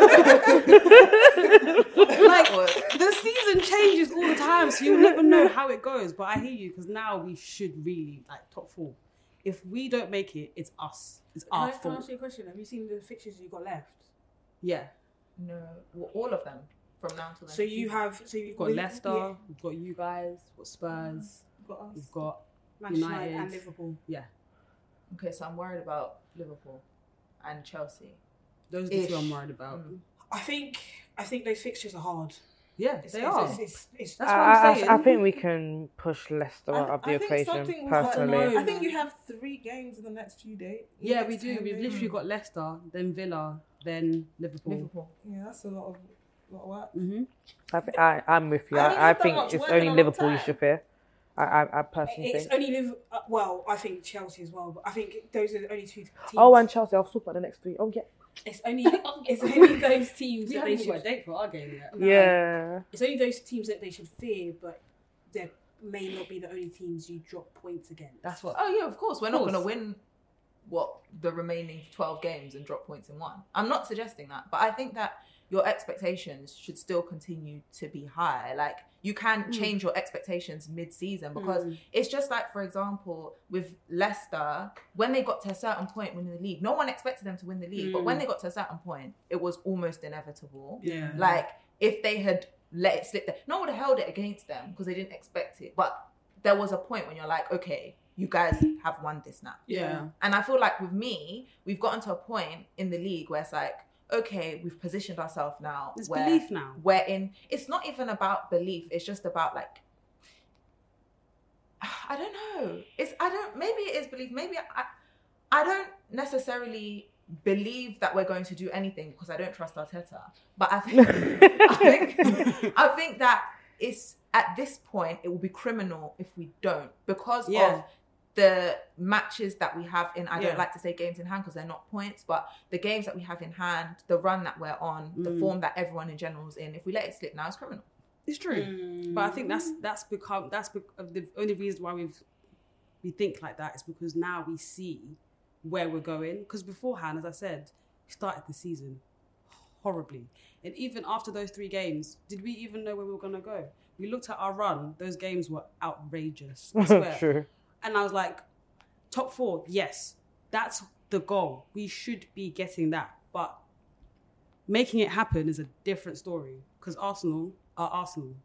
the season changes all the time, so you never know how it goes. But I hear you, because now we should really, top 4. If we don't make it, it's us. It's our Can I fault. ask you a question? Have you seen the fixtures you got left? Yeah. No, well, all of them from now till then. So you have, We've got Leicester, we've got you guys, we've got Spurs, We've got us. we've got Manchester United. United and Liverpool. Yeah. Okay, so I'm worried about Liverpool and Chelsea. Those are the two I'm worried about. I think those fixtures are hard. Yeah, they are. It's That's what I'm saying. I think we can push Leicester out of the I think equation, something was personally. I think you have 3 games in the next few days. Yeah, we do. We've literally got Leicester, then Villa, then Liverpool. Yeah, that's a lot of work. I'm with you. I don't I have that think much it's work only in a long Liverpool you time. should fear. I personally It's think. only well, I think Chelsea as well, but I think those are the only 2 teams. Oh, and Chelsea. I'll talk about the next 3. Oh, yeah. It's only those teams We that they haven't got a should. date for our game yet. Yeah. It's only those teams that they should fear, but they may not be the only teams you drop points against. That's what. Oh yeah, of course. We're not course. going to win the remaining 12 games and drop points in one. I'm not suggesting that, but I think that your expectations should still continue to be high. Like, you can change your expectations mid-season, because it's just like, for example, with Leicester, when they got to a certain point winning the league, no one expected them to win the league, but when they got to a certain point, it was almost inevitable. Yeah. Like, if they had let it slip there. No one would have held it against them because they didn't expect it. But there was a point when you're like, okay, you guys have won this now. Yeah. And I feel like with me, we've gotten to a point in the league where it's like, okay, we've positioned ourselves now. There's belief now. It's not even about belief. It's just about like, I don't know. Maybe it is belief. Maybe I don't necessarily believe that we're going to do anything because I don't trust Arteta. But I think that it's at this point, it will be criminal if we don't because of the matches that we have in, I don't like to say games in hand because they're not points, but the games that we have in hand, the run that we're on, the form that everyone in general is in, if we let it slip now, it's criminal. It's true. But I think that's the only reason why we think like that is because now we see where we're going. Because beforehand, as I said, we started the season horribly. And even after those 3 games, did we even know where we were going to go? We looked at our run. Those games were outrageous. I swear. True. And I was like, top 4, yes, that's the goal. We should be getting that. But making it happen is a different story because Arsenal are Arsenal.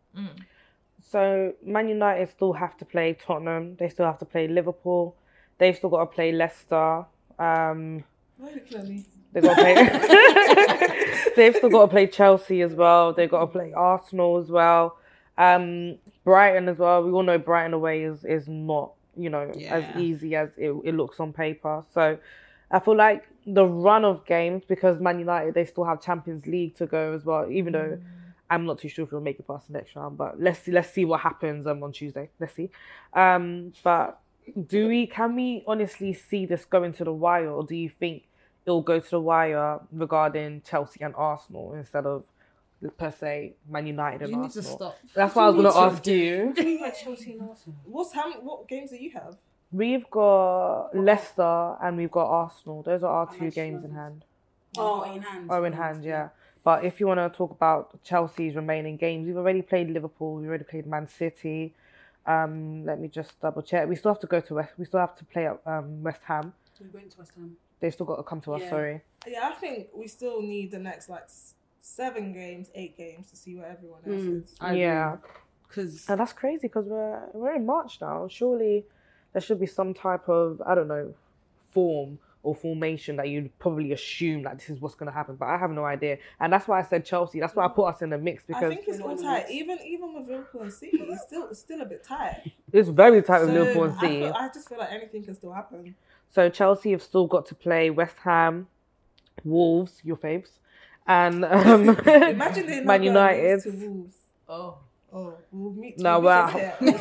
So Man United still have to play Tottenham. They still have to play Liverpool. They've still got to play Leicester. They've got to play. They've still got to play Chelsea as well. They've got to play Arsenal as well. Brighton as well. We all know Brighton away is not, as easy as it looks on paper. So I feel like the run of games, because Man United, they still have Champions League to go as well, even though I'm not too sure if we'll make it past the next round, but let's see what happens on Tuesday. Let's see. But can we honestly see this going to the wire, or do you think it'll go to the wire regarding Chelsea and Arsenal instead of per se Man United and You need Arsenal? to stop. That's what I was going to ask you. Chelsea and Arsenal. What games do you have? We've got Leicester and we've got Arsenal. Those are our 2 games in hand. In hand. Yeah. But if you want to talk about Chelsea's remaining games, we've already played Liverpool. We've already played Man City. Let me just double check. We still have to go to We still have to play at West Ham. We're going to West Ham. They've still got to come to us. Sorry. Yeah, I think we still need the next 7 games, 8 games to see where everyone else is. Yeah, because that's crazy. Because we're in March now. Surely there should be some type of, I don't know, form or formation that you'd probably assume that this is what's going to happen. But I have no idea, and that's why I said Chelsea. That's why I put us in the mix, because I think it's all tight. Even with Liverpool and City, it's still a bit tight. It's very tight with Liverpool and City. I just feel like anything can still happen. So Chelsea have still got to play West Ham, Wolves, your faves, and Imagine they Man United. to Wolves. Oh, we'll meet. No, right.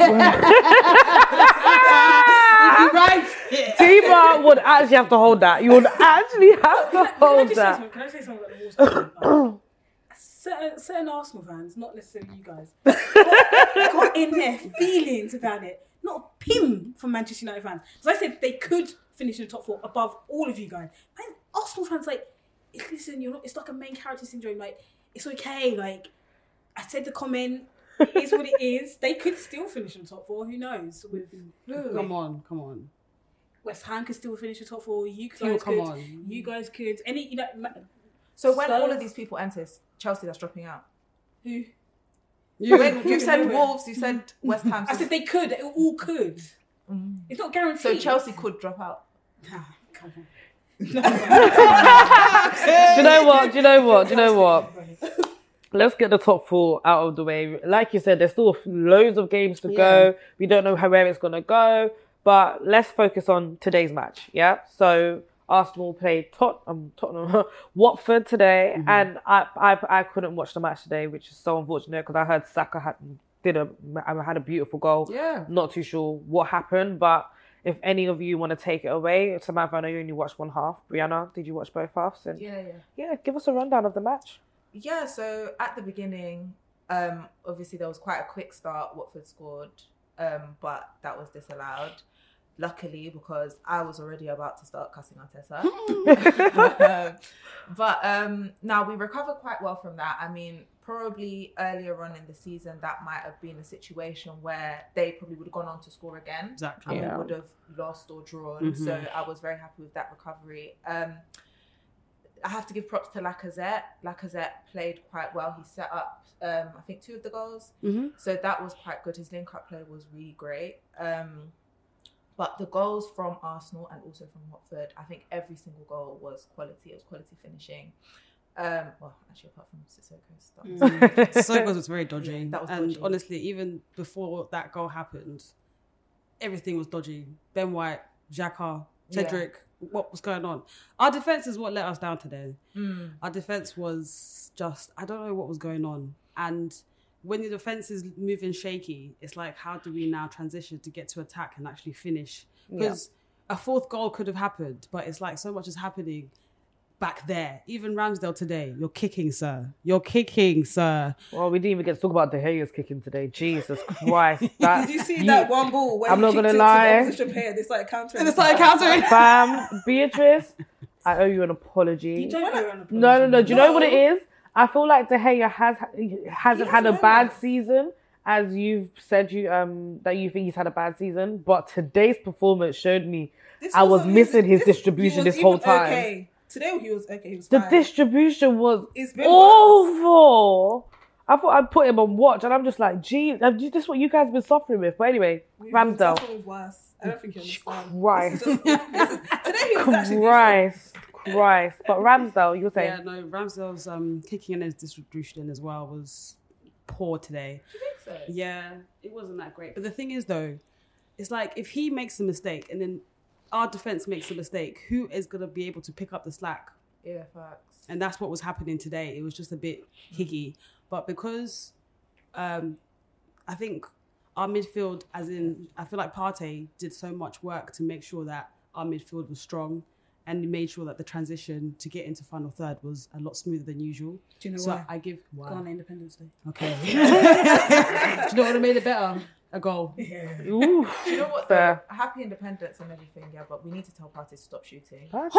Tiba would actually have to hold that. You would actually have to hold that. Can I say something about the Wolves? Certain Arsenal fans, not necessarily you guys, got in their feelings about it. Not a pim from Manchester United fans. As I said, they could finish in the top 4 above all of you guys. And Arsenal fans, listen, you're not. It's like a main character syndrome. It's okay. I said the comment. It's what it is. They could still finish in the top 4. Who knows? Come on. West Ham could still finish in the top 4. You guys could. So when all of these people enter, Chelsea that's dropping out. Who? You said Wolves. You said West Ham. I said they could. They all could. It's not guaranteed. So Chelsea could drop out. Come on. Do you know what? Let's get the top 4 out of the way. Like you said, there's still loads of games to go. We don't know where it's going to go. But let's focus on today's match, yeah? So Arsenal played Tottenham, Watford today. Mm-hmm. And I couldn't watch the match today, which is so unfortunate because I heard Saka had a beautiful goal. Yeah. Not too sure what happened, but if any of you want to take it away, Samantha, I know you only watched one half. Brianna, did you watch both halves? And yeah, give us a rundown of the match. Yeah, so at the beginning, obviously there was quite a quick start. Watford scored, but that was disallowed. Luckily, because I was already about to start cussing Arteta. But now we recovered quite well from that. I mean, probably earlier on in the season, that might have been a situation where they probably would have gone on to score again. Exactly. And we would have lost or drawn. Mm-hmm. So I was very happy with that recovery. I have to give props to Lacazette. Lacazette played quite well. He set up, I think, 2 of the goals. Mm-hmm. So that was quite good. His link-up play was really great. But the goals from Arsenal and also from Watford, I think every single goal was quality. It was quality finishing. Well, actually, apart from Sissoko's stuff. Sissoko's was very dodgy. Yeah, that was and dodgy. honestly, even before that goal happened, everything was dodgy. Ben White, Xhaka, Cedric, what was going on? Our defence is what let us down today. Our defence was just, I don't know what was going on. And when the defence is moving shaky, it's like, how do we now transition to get to attack and actually finish? Because a 4th goal could have happened, but it's like so much is happening back there. Even Ramsdale today, you're kicking, sir. You're kicking, sir. Well, we didn't even get to talk about De Gea's kicking today. Jesus Christ. Did you see that one ball where I'm not going to lie. the opposition player? They started countering. Fam, Beatrice, I owe you an apology. You don't owe her an apology. No. Do you know what it is? I feel like De Gea hasn't had a bad season, as you've said that you think he's had a bad season. But today's performance showed me I was missing his distribution this whole time. Okay. Today he was okay. He was The fine. distribution was It's been awful. I thought I'd put him on watch, and I'm just like, gee, this is what you guys have been suffering with. But anyway, Ramsdale. Something worse. I don't think you understand. Christ. Today he was actually Christ. But Ramsdale, you were saying? Yeah, no, Ramsdale's kicking and his distribution as well was poor today. Do you think so? Yeah, it wasn't that great. But the thing is, though, it's like if he makes a mistake and then our defence makes a mistake, who is going to be able to pick up the slack? Yeah, facts. And that's what was happening today. It was just a bit higgy. But because I think our midfield, I feel like Partey did so much work to make sure that our midfield was strong, and he made sure that the transition to get into final third was a lot smoother than usual. Do you know so why? I give Ghana Independence Day. Okay. Do you know what would have made it better? A goal. Yeah. Ooh, Do you know what? fair. Though? Happy independence and everything, yeah, but we need to tell Partey to stop shooting. Because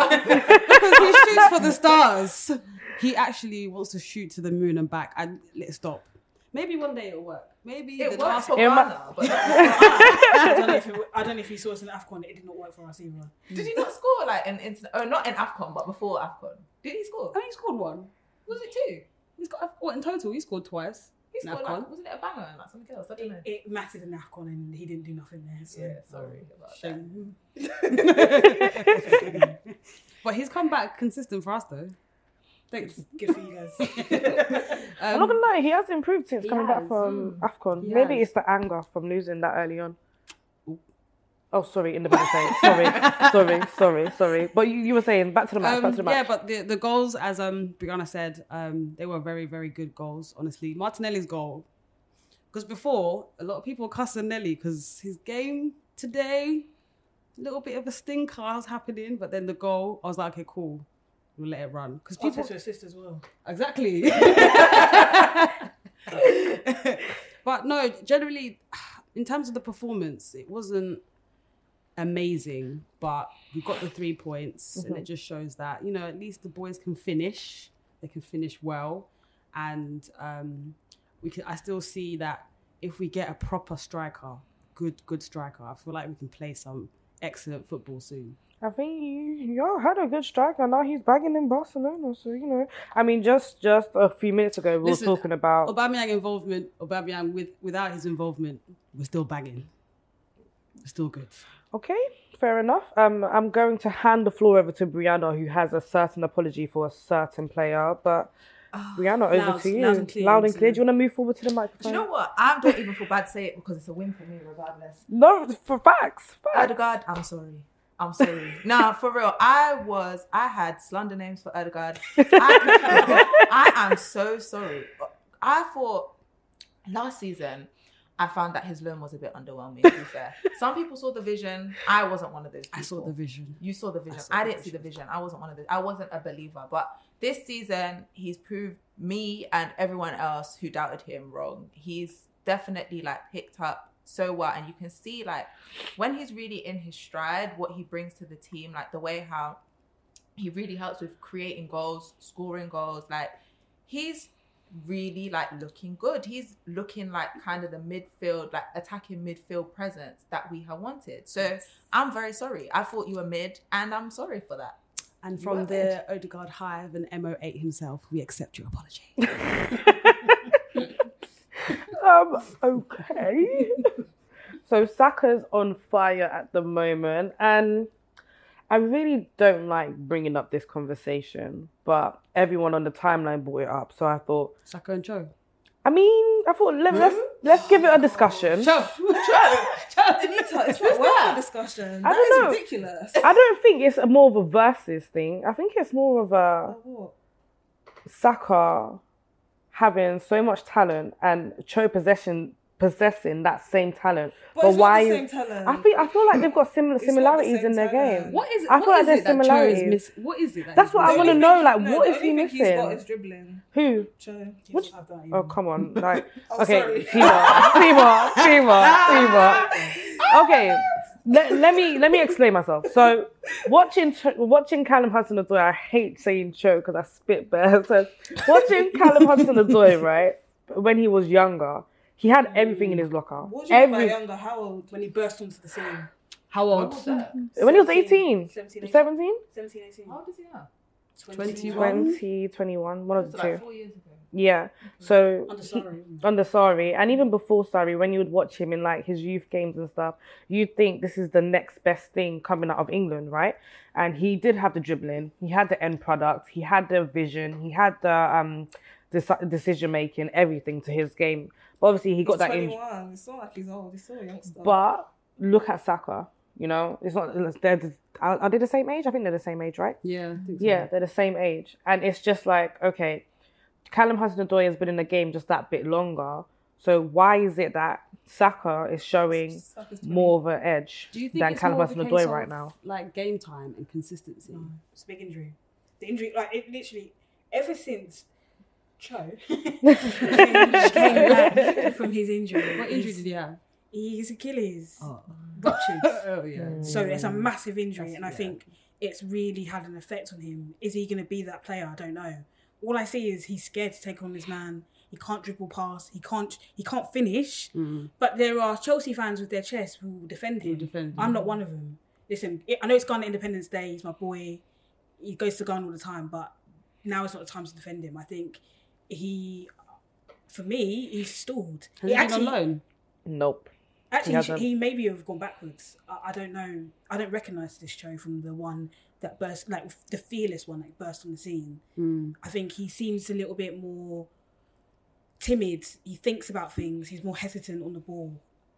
he shoots for the stars. He actually wants to shoot to the moon and back. And let it stop. Maybe one day it'll work. Maybe It the works last for It might- Ghana, but I don't know if you saw us in AFCON. It did not work for us either. did he not score like not in AFCON, but before AFCON? Did he score? I think he scored one. Was it 2? He's got what in total? He scored twice. He scored AFCON. like, wasn't it a banger and like something else? I don't know. It mattered in AFCON and he didn't do nothing there. So. Yeah, sorry about Shame. But he's come back consistent for us though. Thanks. Good for you guys. I'm not gonna lie, he has improved since He coming back has. from AFCON. He Maybe has. it's the anger from losing that early on. Ooh. Oh, sorry, Independence Day. Sorry. But you were saying, back to the match, Yeah, but the goals, as Brianna said, they were very, very good goals, honestly. Martinelli's goal. Because before, a lot of people were cussing Nelly because his game today, a little bit of a stinker was happening, but then the goal, I was like, okay, cool. We'll let it run. Because people to assist as well. Exactly. But no, generally, in terms of the performance, it wasn't amazing, but we got the 3 points, and it just shows that, at least the boys can finish. They can finish well, and I still see that if we get a proper striker, good striker, I feel like we can play some excellent football soon. I think y'all had a good striker. Now he's bagging in Barcelona. So, I mean, just a few minutes ago, we Listen, were talking about... Aubameyang without his involvement, we're still banging. We're still good. Okay, fair enough. I'm going to hand the floor over to Brianna, who has a certain apology for a certain player. But Brianna, over to you. Loud and clear. Do you want to move forward to the Do microphone? you know what? I don't even feel bad to say it because it's a win for me regardless. No, for facts. Odegaard, I'm sorry. Nah, for real. I had slander names for Odegaard. I am so sorry. I thought last season, I found that his loan was a bit underwhelming, to be fair. Some people saw the vision. I wasn't one of those people. I saw the vision. You saw the vision. I didn't see the vision. I wasn't one of those. I wasn't a believer. But this season, he's proved me and everyone else who doubted him wrong. He's definitely picked up so well, and you can see when he's really in his stride, what he brings to the team, the way how he really helps with creating goals, scoring goals. He's really looking good. He's looking like kind of the midfield, attacking midfield presence that we have wanted. So I'm very sorry. I thought you were mid, and I'm sorry for that. And from the Odegaard Hive and Mo8 himself, we accept your apology. Okay. So Saka's on fire at the moment, and I really don't like bringing up this conversation, but everyone on the timeline brought it up, so I thought Saka and Cho. I thought let's give it a discussion. Anita, it's not worth a discussion. I don't know. That is ridiculous. I don't think it's more of a versus thing. I think it's more of a Saka having so much talent and Cho possessing that same talent. But it's not the same talent. I feel like they've got similarities in their game. What is it? I feel like there's similarities. What is it? That's what I want to know. Like, what is he missing? missing? He's got his dribbling. Who? Cho. Oh, come on. Like, sorry. okay, Tima. Okay, let me explain myself. So, watching Callum Hudson-Odoi, I hate saying Cho because I spit bare. So, watching Callum Hudson-Odoi, right, when he was younger, he had everything in his locker. What do you mean by younger? How old? When he burst onto the scene. How old? When he was 18. 17, 17? 17, 18. How old is he now? 20, 21, one of the two. Like 4 years ago. Yeah. So Under Sarri, and even before Sarri, when you would watch him in like his youth games and stuff, you'd think this is the next best thing coming out of England, right? And he did have the dribbling, he had the end product, he had the vision, he had the decision making, everything to his game. But obviously he got that injury. It's not like he's old. He's still a youngster. But look at Saka. You know, it's not. Are they the same age? I think they're the same age, right? Yeah, I think so. Yeah, they're the same age, and it's just like, okay, Callum Hudson-Odoi has been in the game just that bit longer. So why is it that Saka is showing more of an edge than Callum Hudson-Odoi right now? Like game time and consistency. No, it's a big injury. The injury, like it literally, ever since Cho came back from his injury. What injury did he have? His Achilles ruptured. Oh yeah. So it's a massive injury, and I think it's really had an effect on him. Is he going to be that player? I don't know. All I see is he's scared to take on this man. He can't dribble past. He can't finish. Mm-hmm. But there are Chelsea fans with their chest who will defend him. I'm not one of them. Listen, I know it's Ghana Independence Day. He's my boy. He goes to Ghana all the time, but now it's not the time to defend him. I think for me, he's stalled. Has he been on loan? Nope. Actually, he maybe have gone backwards. I don't know. I don't recognise this Cho from the one that burst, like the fearless one that burst on the scene. I think he seems a little bit more timid. He thinks about things. He's more hesitant on the ball.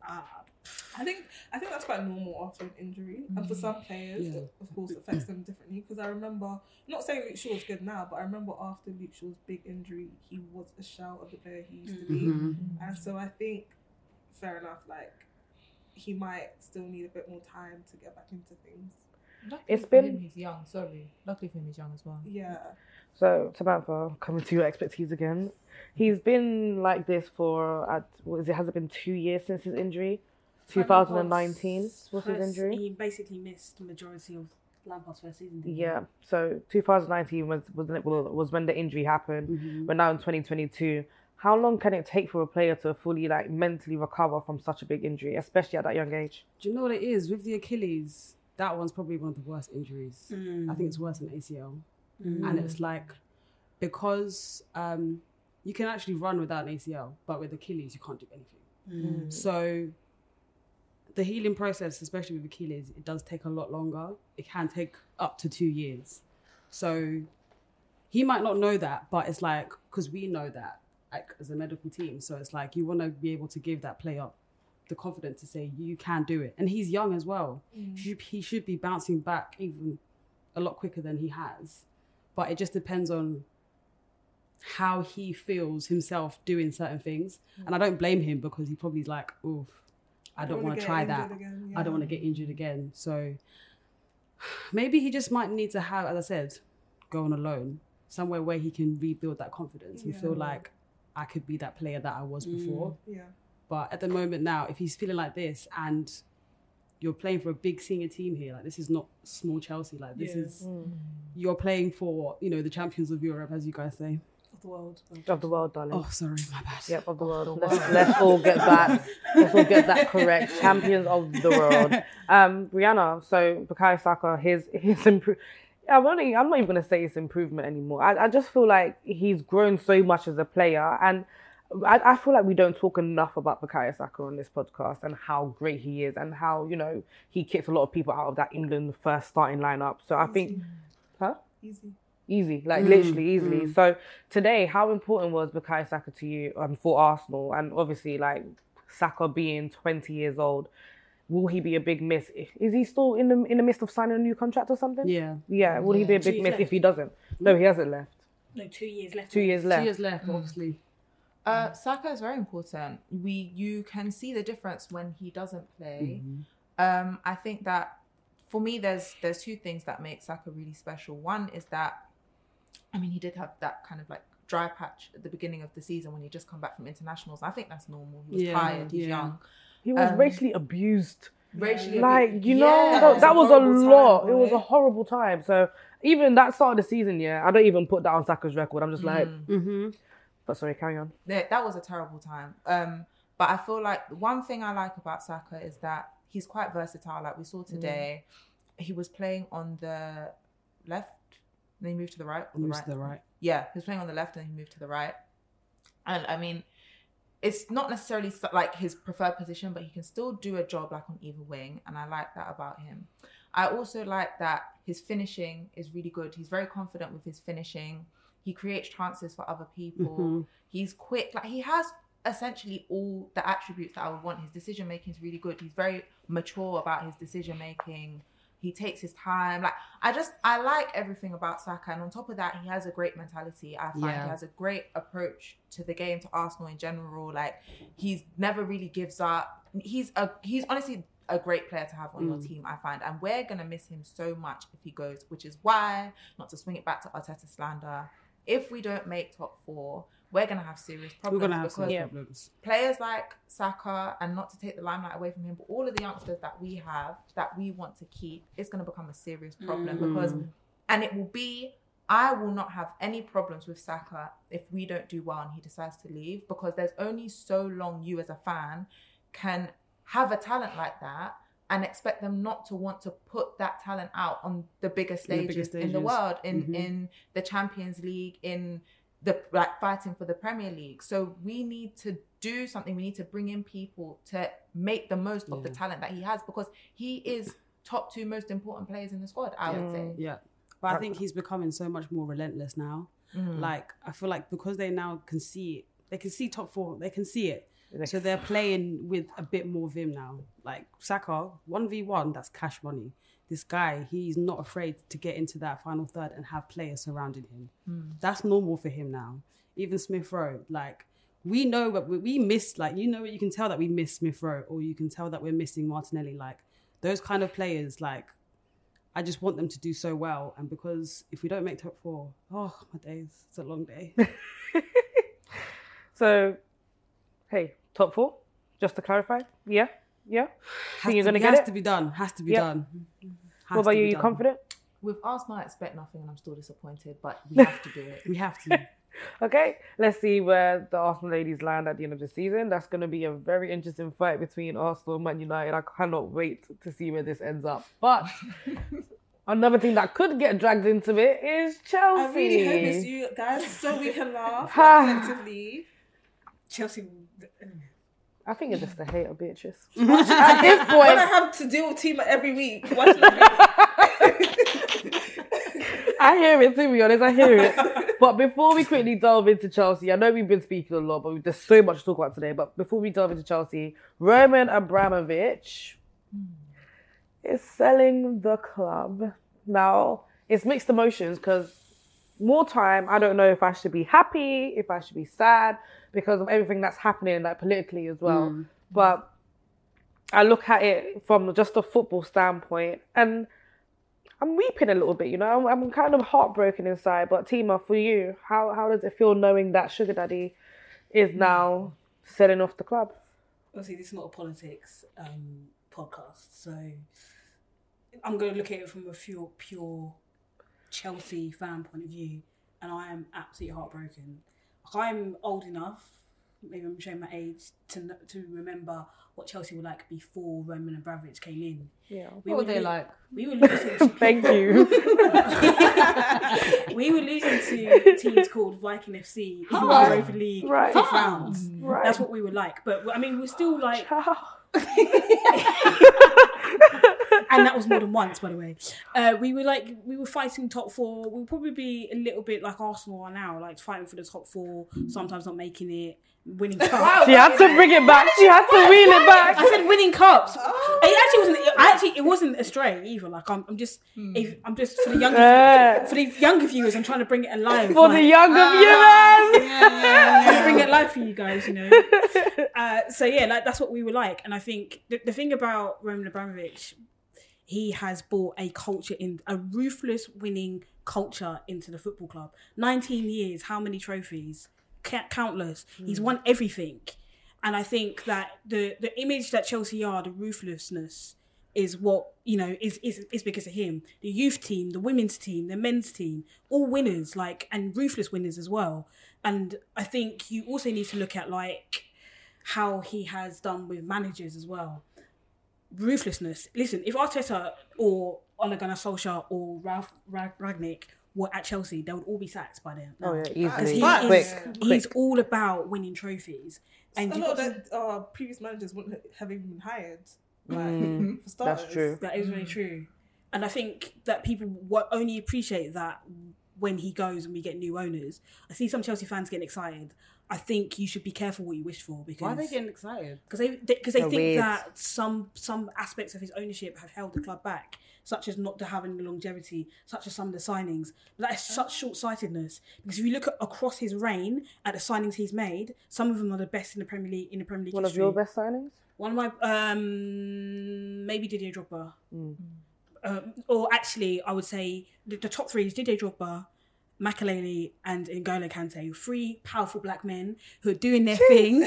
I think that's quite normal after an injury, and for some players, it, of course, affects them differently. Because I remember, not saying Luke Shaw's good now, but I remember after Luke Shaw's big injury, he was a shell of the player he used to be, and so I think, fair enough, like he might still need a bit more time to get back into things. He's young. Sorry, luckily for him, he's young as well. Yeah. So Samantha, coming to your expertise again, he's been like this for has it been 2 years since his injury? 2019 was his injury. He basically missed the majority of Lampard's first season. Yeah, so 2019 was when the injury happened. But now in 2022, how long can it take for a player to fully like mentally recover from such a big injury, especially at that young age? Do you know what it is with the Achilles? That one's probably one of the worst injuries. I think it's worse than ACL, and it's like because you can actually run without an ACL, but with Achilles you can't do anything. So the healing process, especially with Achilles, it does take a lot longer. It can take up to 2 years. So he might not know that, but it's like, because we know that like, as a medical team. So it's like, you want to be able to give that player the confidence to say, you can do it. And he's young as well. He should be bouncing back even a lot quicker than he has. But it just depends on how he feels himself doing certain things. And I don't blame him because he probably like, oof, I don't want to try that. I don't want to get injured again. So maybe he just might need to have, as I said, go on a loan somewhere where he can rebuild that confidence and feel like I could be that player that I was before. But at the moment now, if he's feeling like this and you're playing for a big senior team here, like this is not small Chelsea. Like this is, you're playing for, you know, the champions of Europe, as you guys say. Of the world, darling. Oh, sorry, my bad. Yep, of the world. Let's all get that. Let's all get that correct. Champions of the world. Brianna. So Bukayo Saka, I'm not even going to say it's improvement anymore. I just feel like he's grown so much as a player, and I feel like we don't talk enough about Bukayo Saka on this podcast and how great he is and how, you know, he kicks a lot of people out of that England first starting lineup. So I think, Easy, like literally easily. So today, how important was Bukayo Saka to you for Arsenal? And obviously, like Saka being 20 years old, will he be a big miss? Is he still in the midst of signing a new contract or something? Yeah. Will he be a big miss if he doesn't? No, he hasn't left. No, 2 years left. 2 years left. 2 years left, obviously. Saka is very important. You can see the difference when he doesn't play. I think that for me, there's two things that make Saka really special. One is that, I mean, he did have that kind of like dry patch at the beginning of the season when he just come back from internationals. I think that's normal. He was tired. He's young. He was racially abused. Like, you know, that was a lot. It was a horrible time. So even that start of the season, I don't even put that on Saka's record. I'm just like, but sorry, carry on. That was a terrible time. But I feel like one thing I like about Saka is that he's quite versatile. Like we saw today, he was playing on the left, and then he moved to the right. To the right. Yeah, he was playing on the left and he moved to the right. And I mean, it's not necessarily like his preferred position, but he can still do a job like on either wing. And I like that about him. I also like that his finishing is really good. He's very confident with his finishing. He creates chances for other people. He's quick. Like he has essentially all the attributes that I would want. His decision making is really good. He's very mature about his decision making. He takes his time. Like I like everything about Saka, and on top of that, he has a great mentality. I find he has a great approach to the game, to Arsenal in general. Like he's never really gives up. He's honestly a great player to have on your team, I find, and we're gonna miss him so much if he goes. Which is why, not to swing it back to Arteta slander, if we don't make top 4, we're going to have serious problems. We're going to have serious problems. Players like Saka, and not to take the limelight away from him, but all of the youngsters that we have, that we want to keep, it's going to become a serious problem because, and it will be, I will not have any problems with Saka if we don't do well and he decides to leave, because there's only so long you as a fan can have a talent like that and expect them not to want to put that talent out on the biggest stages in the world, in the Champions League, in the fighting for the Premier League. So we need to do something. We need to bring in people to make the most of the talent that he has, because he is top 2 most important players in the squad, I would say. Yeah. But I think he's becoming so much more relentless now. Like, I feel like because they now can see it, they can see top 4, they can see it. So they're playing with a bit more vim now. Like Saka, 1v1, that's cash money. This guy, he's not afraid to get into that final third and have players surrounding him. That's normal for him now. Even Smith Rowe, like, we know what we miss, like, you know, you can tell that we miss Smith Rowe, or you can tell that we're missing Martinelli. Like, those kind of players, like, I just want them to do so well. And because if we don't make top 4, oh, my days, it's a long day. So, hey, top 4, just to clarify? Yeah? Think you're going to get it? Has to be done. Done. What about you? Are you confident? With Arsenal, I expect nothing and I'm still disappointed, but we have to do it. We have to. Okay, let's see where the Arsenal ladies land at the end of the season. That's going to be a very interesting fight between Arsenal and Man United. I cannot wait to see where this ends up. But another thing that could get dragged into it is Chelsea. I really hope it's you guys so we can laugh collectively. Chelsea... I think you're just a hater, Beatrice. At this point, when I have to deal with Tima every week, watching I hear it, to be honest, I hear it. But before we quickly delve into Chelsea, I know we've been speaking a lot, but there's so much to talk about today. But before we delve into Chelsea, Roman Abramovich is selling the club. Now, it's mixed emotions because more time, I don't know if I should be happy, if I should be sad, because of everything that's happening, like politically as well. But I look at it from just a football standpoint, and I'm weeping a little bit, you know. I'm kind of heartbroken inside. But Tima, for you, how does it feel knowing that Sugar Daddy is now selling off the club? Obviously, this is not a politics podcast, so I'm going to look at it from a pure Chelsea fan point of view, and I am absolutely heartbroken. I'm old enough maybe I'm showing my age, to remember what Chelsea were like before Roman Abramovich came in. Yeah. What were they like? We were losing to Thank you. we were losing to teams called Viking FC in the Europa League fifth rounds. Right. That's what we were like. But I mean, we're still like... And that was more than once, by the way. We were fighting top four. We'll probably be a little bit like Arsenal are now, like fighting for the top four, sometimes not making it, winning cups. She had to bring it back. She had to reel it back. I said winning cups. It wasn't astray either. Like I'm just for the younger viewers, I'm trying to bring it alive. For the younger viewers. Yeah. Bring it live for you guys, you know. So yeah, like that's what we were like. And I think the thing about Roman Abramovich, he has brought a ruthless winning culture into the football club. 19 years, how many trophies? Countless. He's won everything. And I think that the image that Chelsea are, the ruthlessness, is what, you know, is because of him. The youth team, the women's team, the men's team, all winners, like, and ruthless winners as well. And I think you also need to look at like how he has done with managers as well. Ruthlessness. Listen, if Arteta or Ole Gunnar Solskjaer or Ralph Rangnick were at Chelsea, they would all be sacked by then. Oh yeah, easily. He's all about winning trophies. And a lot of that previous managers wouldn't have even been hired. Like, for starters. That's true. That is very true. And I think that people will only appreciate that when he goes and we get new owners. I see some Chelsea fans getting excited. I think you should be careful what you wish for, because why are they getting excited? Because they think that some aspects of his ownership have held the club back, such as not having the longevity, such as some of the signings. But that is such short-sightedness, because if you look across his reign at the signings he's made, some of them are the best in the Premier League. One history. Of your best signings? One of my maybe Didier Drogba. Or actually, I would say the top three is Didier Drogba, Makelele and N'Golo Kante, three powerful black men who are doing their thing.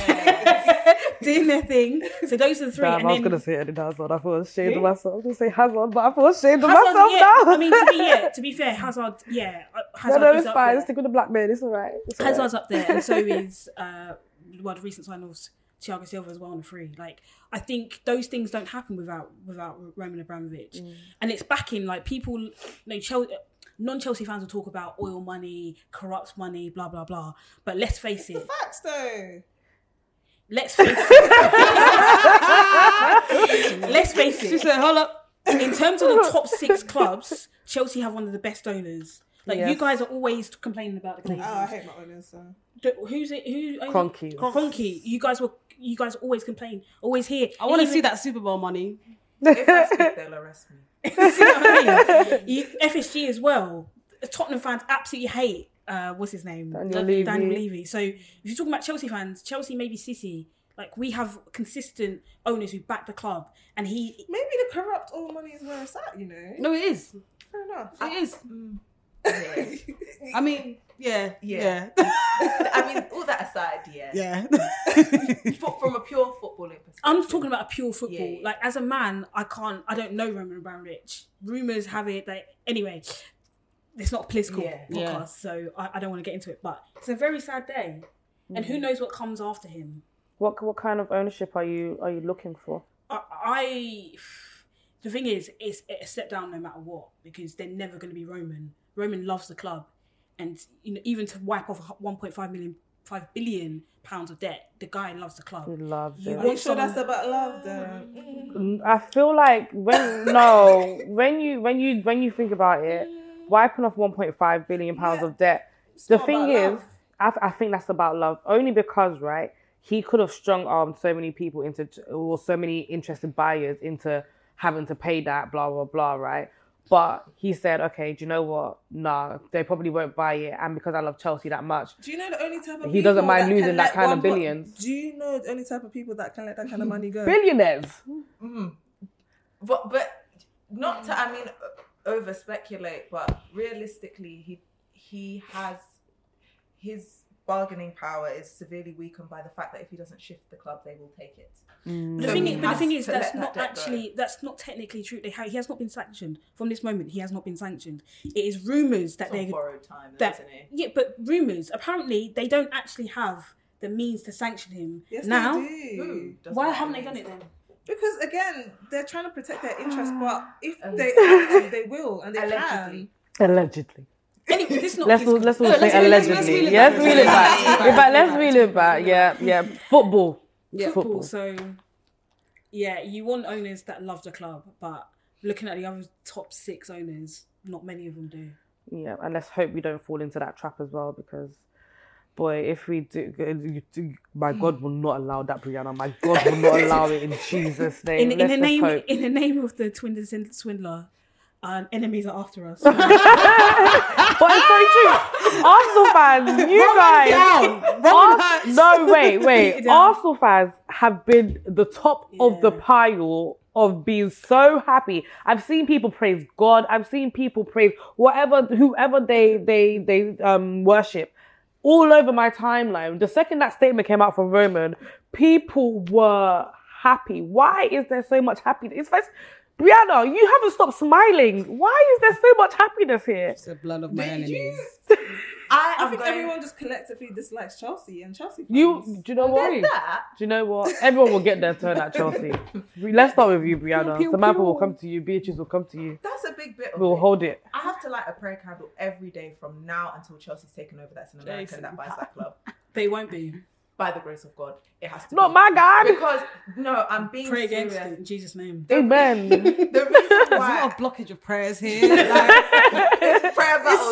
Doing their thing. So those are the three. Damn, and I was going to say Eden Hazard. I was ashamed of myself. I was going to say Hazard, but I feel ashamed of myself now. I mean, to be fair, Hazard, Hazard no, is it's up fine. there. Stick with the black men. It's all right. Hazard's up there, and so is the recent sign of Thiago Silva as well on the free. Like, I think those things don't happen without Roman Abramovich, and it's backing like people. Non-Chelsea fans will talk about oil money, corrupt money, blah blah blah. But let's face it. The facts, though. Let's face it. Let's face it. She said, hold up. In terms of the top 6 clubs, Chelsea have one of the best owners. Like, you guys are always complaining about the Glazers. Oh, I hate my owners. So. Who's it? Who? Kroenke. You guys always complain. Always hear. I want to see that Super Bowl money. If I speak, they'll arrest me. See what I mean? FSG as well. Tottenham fans absolutely hate what's his name? Daniel Levy. So if you're talking about Chelsea fans, Chelsea maybe City. Like, we have consistent owners who back the club, and maybe the corrupt oil money is where it's at. You know? No, it is. Fair enough. It is. Yeah. I mean, yeah. I mean, all that aside, Yeah. From a pure footballing perspective. I'm talking about a pure football. Yeah. Like, as a man, I don't know Roman Abramovich. Rumours have it that, anyway, it's not a political podcast, so I don't want to get into it. But it's a very sad day. And who knows what comes after him. What kind of ownership are you looking for? The thing is, it's a step down no matter what, because they're never going to be Roman. Roman loves the club, and even to wipe off 5 billion pounds of debt, the guy loves the club. He loves it. Are you sure that's about love, though? I feel like when you think about it, wiping off 1.5 billion pounds of debt. The thing is, I think that's about love, only because he could have strong-armed so many people or so many interested buyers into having to pay that, blah, blah, blah, right? But he said, okay, do you know what? Nah, they probably won't buy it. And because I love Chelsea that much, do you know the only type of people he doesn't mind losing that kind of billions? billions. Do you know the only type of people that can let that kind of money go? Billionaires. But not to, over speculate, but realistically, he has his bargaining power is severely weakened by the fact that if he doesn't shift the club, they will take it. The thing is, that's not technically true. He has not been sanctioned from this moment. He has not been sanctioned. It is rumours that it's on borrowed time, that, isn't it? Yeah, but rumours. Apparently, they don't actually have the means to sanction him. Yes, Now, they do. why haven't they done it then? Because again, they're trying to protect their interests, but if they have to, they will, and they Allegedly. Allegedly. Anyway, this is not Let's all say allegedly. Yes, reel it back. In fact, let's reel it back. Yeah. Football. Yeah, football. So, yeah, you want owners that love the club, but looking at the other top 6 owners, not many of them do. Yeah, and let's hope we don't fall into that trap as well, because, boy, if we do, my God will not allow that, Brianna. My God will not allow it in Jesus' name. In the name of the swindler, enemies are after us. But it's so true. Arsenal fans, you guys. No, wait. Arsenal fans have been the top of the pile of being so happy. I've seen people praise God. I've seen people praise whoever they worship. All over my timeline. The second that statement came out from Roman, people were happy. Why is there so much happiness? Brianna, you haven't stopped smiling. Why is there so much happiness here? It's the blood of my enemies. I think everyone just collectively dislikes Chelsea and Chelsea fans. Do you know what? Do you know what? Everyone will get their turn at Chelsea. Let's start with you, Brianna. Samantha will come to you. Beatrice will come to you. That's a big bit of We'll hold it. I have to light a prayer candle every day from now until Chelsea's taken over. That's an American that buys that club. They won't be. By the grace of God, it has to Not be. my God. Because, no, I'm being Pray serious. against it in Jesus' name. Amen. The reason There's a why... lot of blockage of prayers here. Like, It's prayer battles.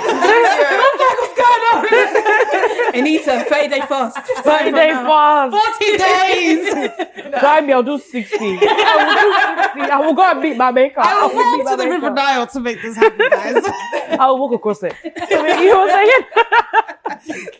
what's going on? Anita, 30-day fast. 30-day fast. 40 days. Try me, I'll do 60. I will go and meet my maker. I will meet walk my to the maker. River Nile to make this happen, guys. I will walk across it. You know what I'm saying?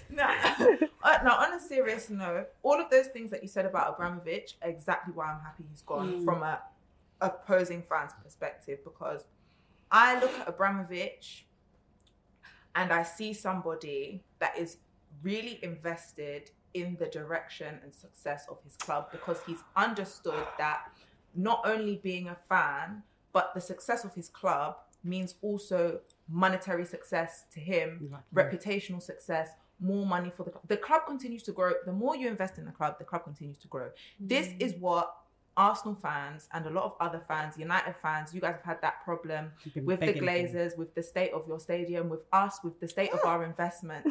No, on a serious note, all of those things that you said about Abramovich are exactly why I'm happy he's gone from a opposing fans' perspective, because I look at Abramovich and I see somebody that is really invested in the direction and success of his club, because he's understood that not only being a fan, but the success of his club means also monetary success to him, reputational success, more money for the club. The club continues to grow. The more you invest in the club continues to grow. This is what Arsenal fans and a lot of other fans, United fans, you guys have had that problem with the Glazers, with the state of your stadium, with us, with the state of our investment.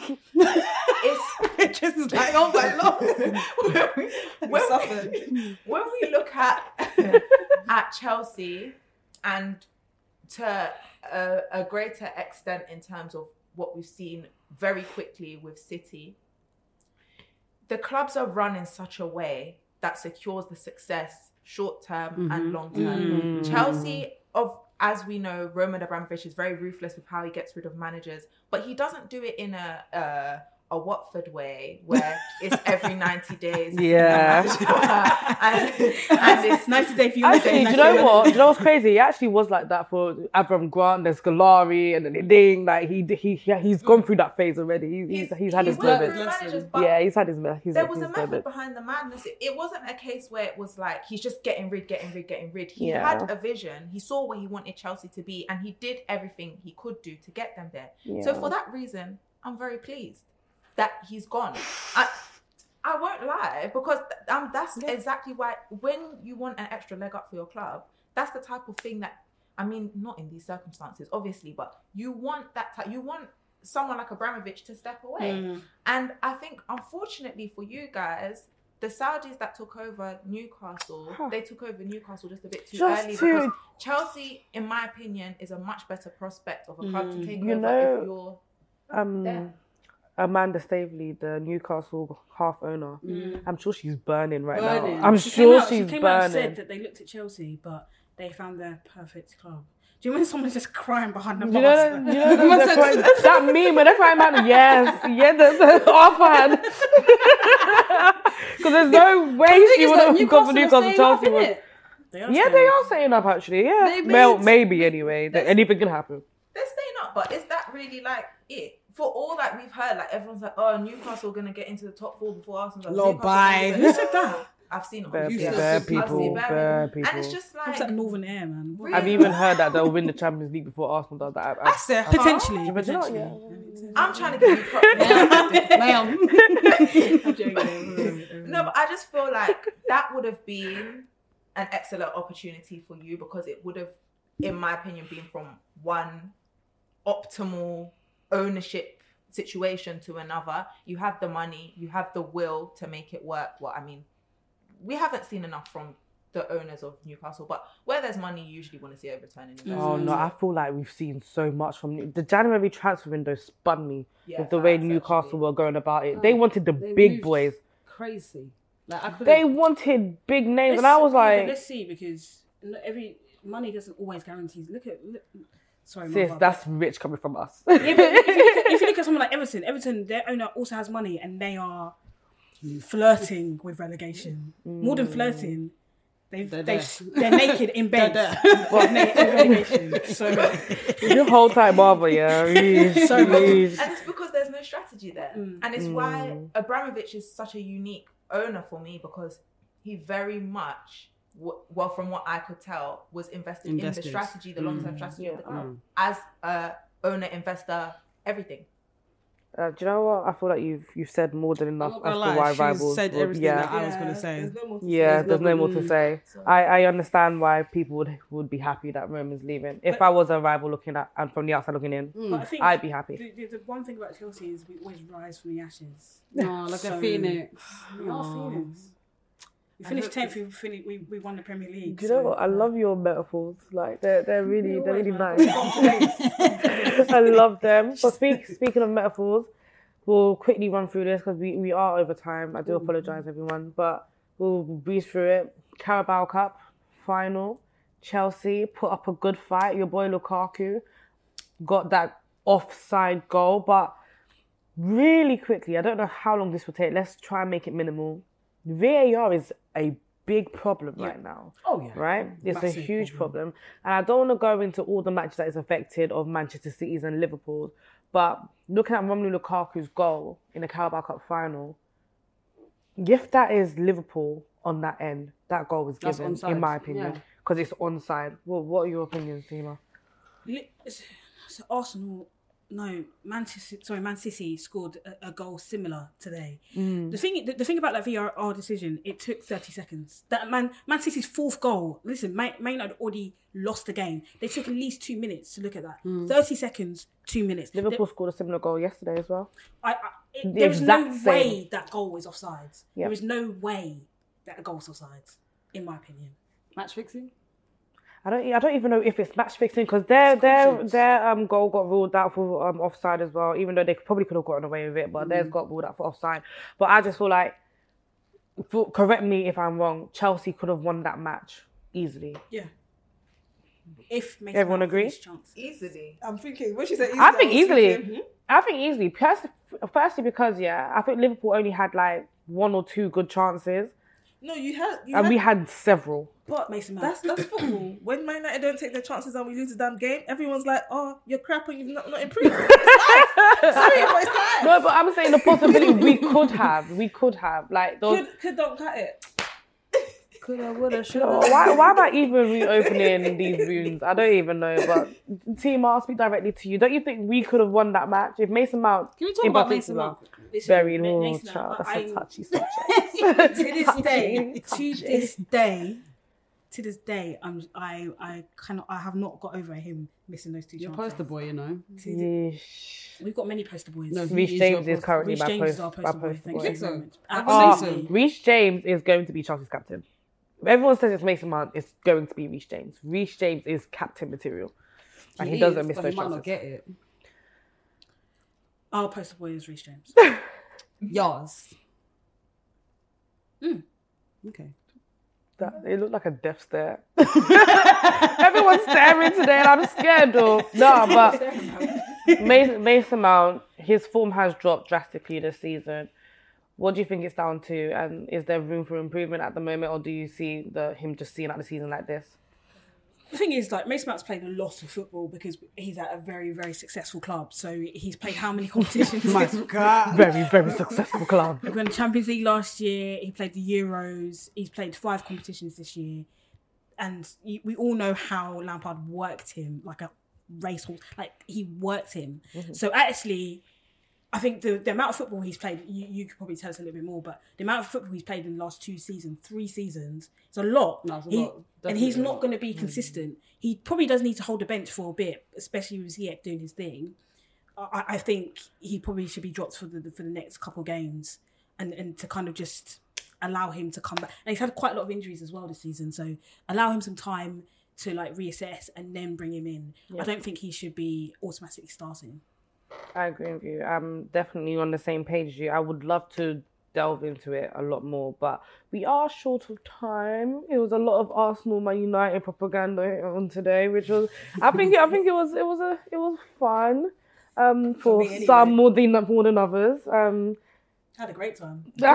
It's just like, oh my Lord. When we look at Chelsea, and to a greater extent in terms of what we've seen very quickly with City, the clubs are run in such a way that secures the success short term and long term. Chelsea, as we know, Roman Abramovich is very ruthless with how he gets rid of managers, but he doesn't do it in a Watford way where it's every 90 days. Yeah. And it's 90 days for you. Actually, do you know what? Do you know what's crazy? He actually was like that for Avram Grant, there's Scolari, and then Ding. Like he's gone through that phase already. He's had his moments. Yeah, he's had his moments. There was a method behind the madness. It wasn't a case where it was like he's just getting rid. He had a vision. He saw where he wanted Chelsea to be, and he did everything he could do to get them there. Yeah. So for that reason, I'm very pleased that he's gone. I won't lie, because that's exactly why when you want an extra leg up for your club, that's the type of thing that, I mean, not in these circumstances, obviously, but you want that type, you want someone like Abramovich to step away. And I think, unfortunately for you guys, the Saudis that took over Newcastle, they took over Newcastle just a bit too early, because Chelsea, in my opinion, is a much better prospect of a club to take over if you're there. Amanda Staveley, the Newcastle half owner, I'm sure she's burning right now. She came out and said that they looked at Chelsea, but they found their perfect club. Do you remember someone just crying behind the bars? That meme when they're crying out, the offhand. Because there's no way she would have gone for Newcastle. Chelsea was. They are staying up actually. Yeah, maybe anyway. Anything can happen. They're staying up, but is that really like it? For all that we've heard, like everyone's like, oh, Newcastle are going to get into the top 4 before Arsenal. Bye. Who said that? I've seen them. Bare I've people, seen bare people. And it's just like It's like Northern Air, man. Really? I've even heard that they'll win the Champions League before Arsenal does that. I said, Potentially. But you know what, Potentially. I'm trying to give you props. ma'am. I'm joking. No, but I just feel like that would have been an excellent opportunity for you because it would have, in my opinion, been from one optimal ownership situation to another. You have the money, you have the will to make it work. Well, I mean, we haven't seen enough from the owners of Newcastle, but where there's money, you usually want to see a return in Oh no, I feel like we've seen so much from the January transfer window. Spun me with the way Newcastle were going about it. They wanted the big moved boys. Crazy. Like They wanted big names, and I was like, let's see, because every money doesn't always guarantee. Look, sorry, sis, Mama, that's rich coming from us. Yeah, but if you look at someone like Everton, their owner also has money, and they are flirting with relegation. More than flirting, they're naked in bed. With relegation. So the whole time, Marvel, yeah. And it's because there's no strategy there, and it's why Abramovich is such a unique owner for me, because he very much, well, from what I could tell, was invested in the strategy, the long-term strategy of the club as a owner, investor, everything. Do you know what? I feel like you've said more than enough as to lie, why she's rivals. said everything that I was going to say. There's no more to say. I understand why people would be happy that Roman's leaving. If I was a rival looking at and from the outside looking in, But I think I'd be happy. The one thing about Chelsea is we always rise from the ashes. No, like a phoenix. We are Phoenix. We finished 10th. We won the Premier League. Do you know what? I love your metaphors. Like they're really nice. I love them. But speaking of metaphors, we'll quickly run through this because we are over time. I do apologise, everyone, but we'll breeze through it. Carabao Cup final. Chelsea put up a good fight. Your boy Lukaku got that offside goal, but really quickly, I don't know how long this will take. Let's try and make it minimal. VAR is a big problem right now. Oh yeah. Right? It's a huge problem. And I don't want to go into all the matches that it's affected of Manchester City's and Liverpool's, but looking at Romelu Lukaku's goal in the Carabao Cup final, if that is Liverpool on that end, that goal was given, in my opinion, because it's onside. Well, what are your opinions, Seema? So Arsenal, no, Man City scored a goal similar today. The thing about that VAR decision, it took 30 seconds. That Man City's fourth goal. Listen, Man United already lost the game. They took at least 2 minutes to look at that. 30 seconds, 2 minutes. Liverpool scored a similar goal yesterday as well. There is no way that goal was offside. Yep. There is no way that goal was offside, in my opinion. Match fixing? I don't even know if it's match fixing because their goal got ruled out for offside as well, even though they probably could have gotten away with it, but theirs got ruled out for offside. But I just feel like, correct me if I'm wrong, Chelsea could have won that match easily. Yeah. If everyone agree? Easily. I'm thinking, what she said, I think easily. I think easily. Firstly, because I think Liverpool only had like 1 or 2 good chances. No, we had several. But that's football. When Man United don't take their chances and we lose the damn game, everyone's like, "Oh, you're crap and you've not improved." It's life. Sorry, but it's life. No, but I'm saying the possibility we could have like those. Could don't cut it. Coulda, woulda, shoulda. Why am I even reopening these wounds? I don't even know. But team, I'll speak directly to you. Don't you think we could have won that match if Mason Mount? Can we talk about Mason Mount? Very low, child. That's a touchy subject. To this day, I have not got over him missing those 2 chances. You're poster boy, you know. We've got many poster boys. No, Reece James is currently Reece my James is our poster poster boy. boy. Thank you very much. Absolutely. Reece James is going to be Chelsea's captain. If everyone says it's Mason Mount, it's going to be Reece James. Reece James is captain material, and he doesn't miss those chances. Might not chances. get it. Our poster boy is Reece James. Yours. Okay. It looked like a death stare. Everyone's staring today, and I'm scared though. No, but Mason Mount, his form has dropped drastically this season. What do you think it's down to, and is there room for improvement at the moment, or do you see him just seeing out the season like this? The thing is, like, Mason Mount's played a lot of football because he's at a very, very successful club. So he's played how many competitions? My God. Very, very successful club. He won the Champions League last year. He played the Euros. He's played 5 competitions this year. And we all know how Lampard worked him like a racehorse. Like, he worked him. Mm-hmm. So actually, I think the amount of football he's played, you could probably tell us a little bit more, but the amount of football he's played in the last 3 seasons, it's a lot. No, it's a lot. And he's not going to be consistent. He probably does need to hold the bench for a bit, especially with Ziyech doing his thing. I think he probably should be dropped for the next couple of games and to kind of just allow him to come back. And he's had quite a lot of injuries as well this season, so allow him some time to like reassess and then bring him in. Yeah. I don't think he should be automatically starting. I agree with you. I'm definitely on the same page as you. I would love to delve into it a lot more, but we are short of time. It was a lot of Arsenal Man United propaganda on today, which was I think it was fun for anyway. some more than others. Had a great time. I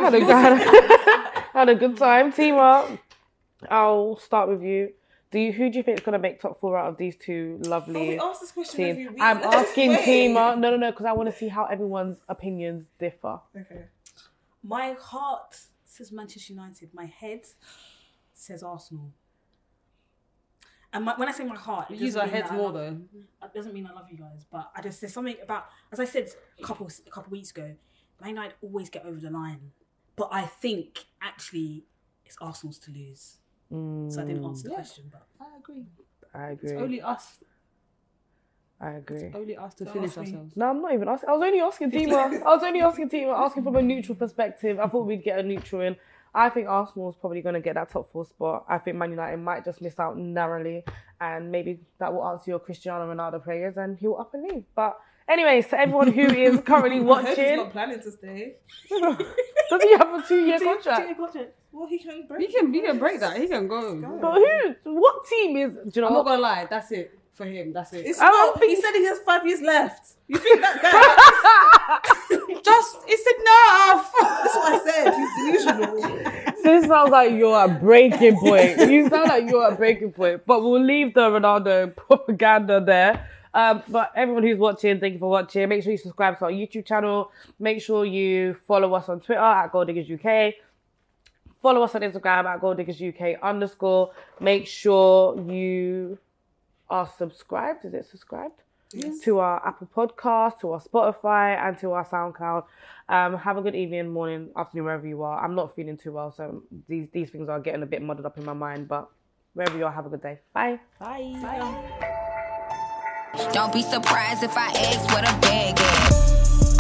had a good time. Tima, I'll start with you. Who do you think is going to make top 4 out of these two lovely we asked this question teams? every week. I'm asking Tima. No, because I want to see how everyone's opinions differ. Okay. My heart says Manchester United. My head says Arsenal. And when I say my heart, We use our heads more though. It doesn't mean I love you guys, but there's something about, as I said a couple weeks ago, Man United always get over the line. But I think actually it's Arsenal's to lose. So I didn't answer the question, but I agree. It's only us. I agree. It's only us to finish ourselves. No, I'm not even asking. I was only asking Tima. Asking from a neutral perspective. I thought we'd get a neutral in. I think Arsenal's probably going to get that top 4 spot. I think Man United might just miss out narrowly, and maybe that will answer your Cristiano Ronaldo prayers, and he'll up and leave. But anyways, to everyone who is currently watching, He's not planning to stay. Does he have a 2-year contract? Well, he can break. He can break that. He can go. But what team is? Do you know? I'm not gonna lie. That's it for him. That's it. He said he has 5 years left. You think that guy? It's enough. That's what I said. He's delusional. This sounds like you're at breaking point. You sound like you're at breaking point. But we'll leave the Ronaldo propaganda there. But everyone who's watching, thank you for watching. Make sure you subscribe to our YouTube channel. Make sure you follow us on Twitter at GoldDiggersUK. Follow us on Instagram at GoldDiggersUK_. Make sure you are subscribed. Is it subscribed? Yes. To our Apple Podcast, to our Spotify, and to our SoundCloud. Have a good evening, morning, afternoon, wherever you are. I'm not feeling too well, so these things are getting a bit muddled up in my mind. But wherever you are, have a good day. Bye. Bye. Don't be surprised if I ask what a bag is.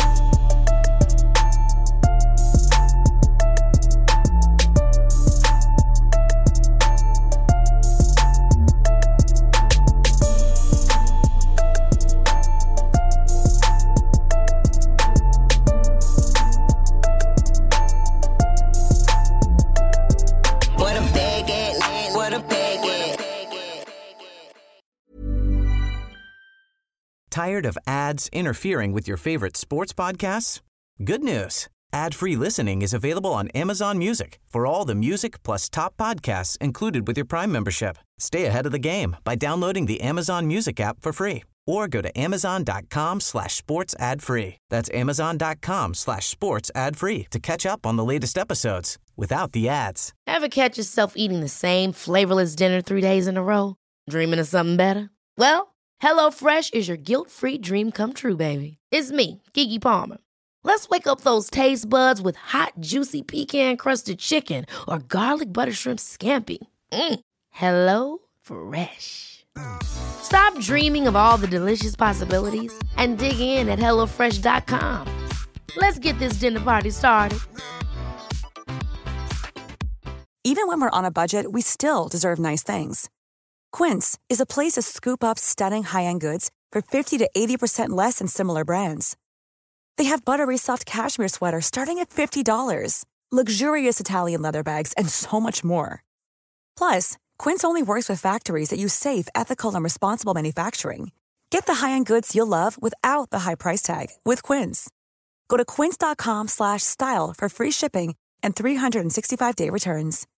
Tired of ads interfering with your favorite sports podcasts? Good news. Ad-free listening is available on Amazon Music for all the music plus top podcasts included with your Prime membership. Stay ahead of the game by downloading the Amazon Music app for free or go to amazon.com/sports ad free. That's amazon.com/sports ad free to catch up on the latest episodes without the ads. Ever catch yourself eating the same flavorless dinner 3 days in a row? Dreaming of something better? Well, HelloFresh is your guilt-free dream come true, baby. It's me, Keke Palmer. Let's wake up those taste buds with hot, juicy pecan-crusted chicken or garlic butter shrimp scampi. Hello Fresh. Stop dreaming of all the delicious possibilities and dig in at HelloFresh.com. Let's get this dinner party started. Even when we're on a budget, we still deserve nice things. Quince is a place to scoop up stunning high-end goods for 50 to 80% less than similar brands. They have buttery soft cashmere sweaters starting at $50, luxurious Italian leather bags, and so much more. Plus, Quince only works with factories that use safe, ethical, and responsible manufacturing. Get the high-end goods you'll love without the high price tag with Quince. Go to quince.com/style for free shipping and 365-day returns.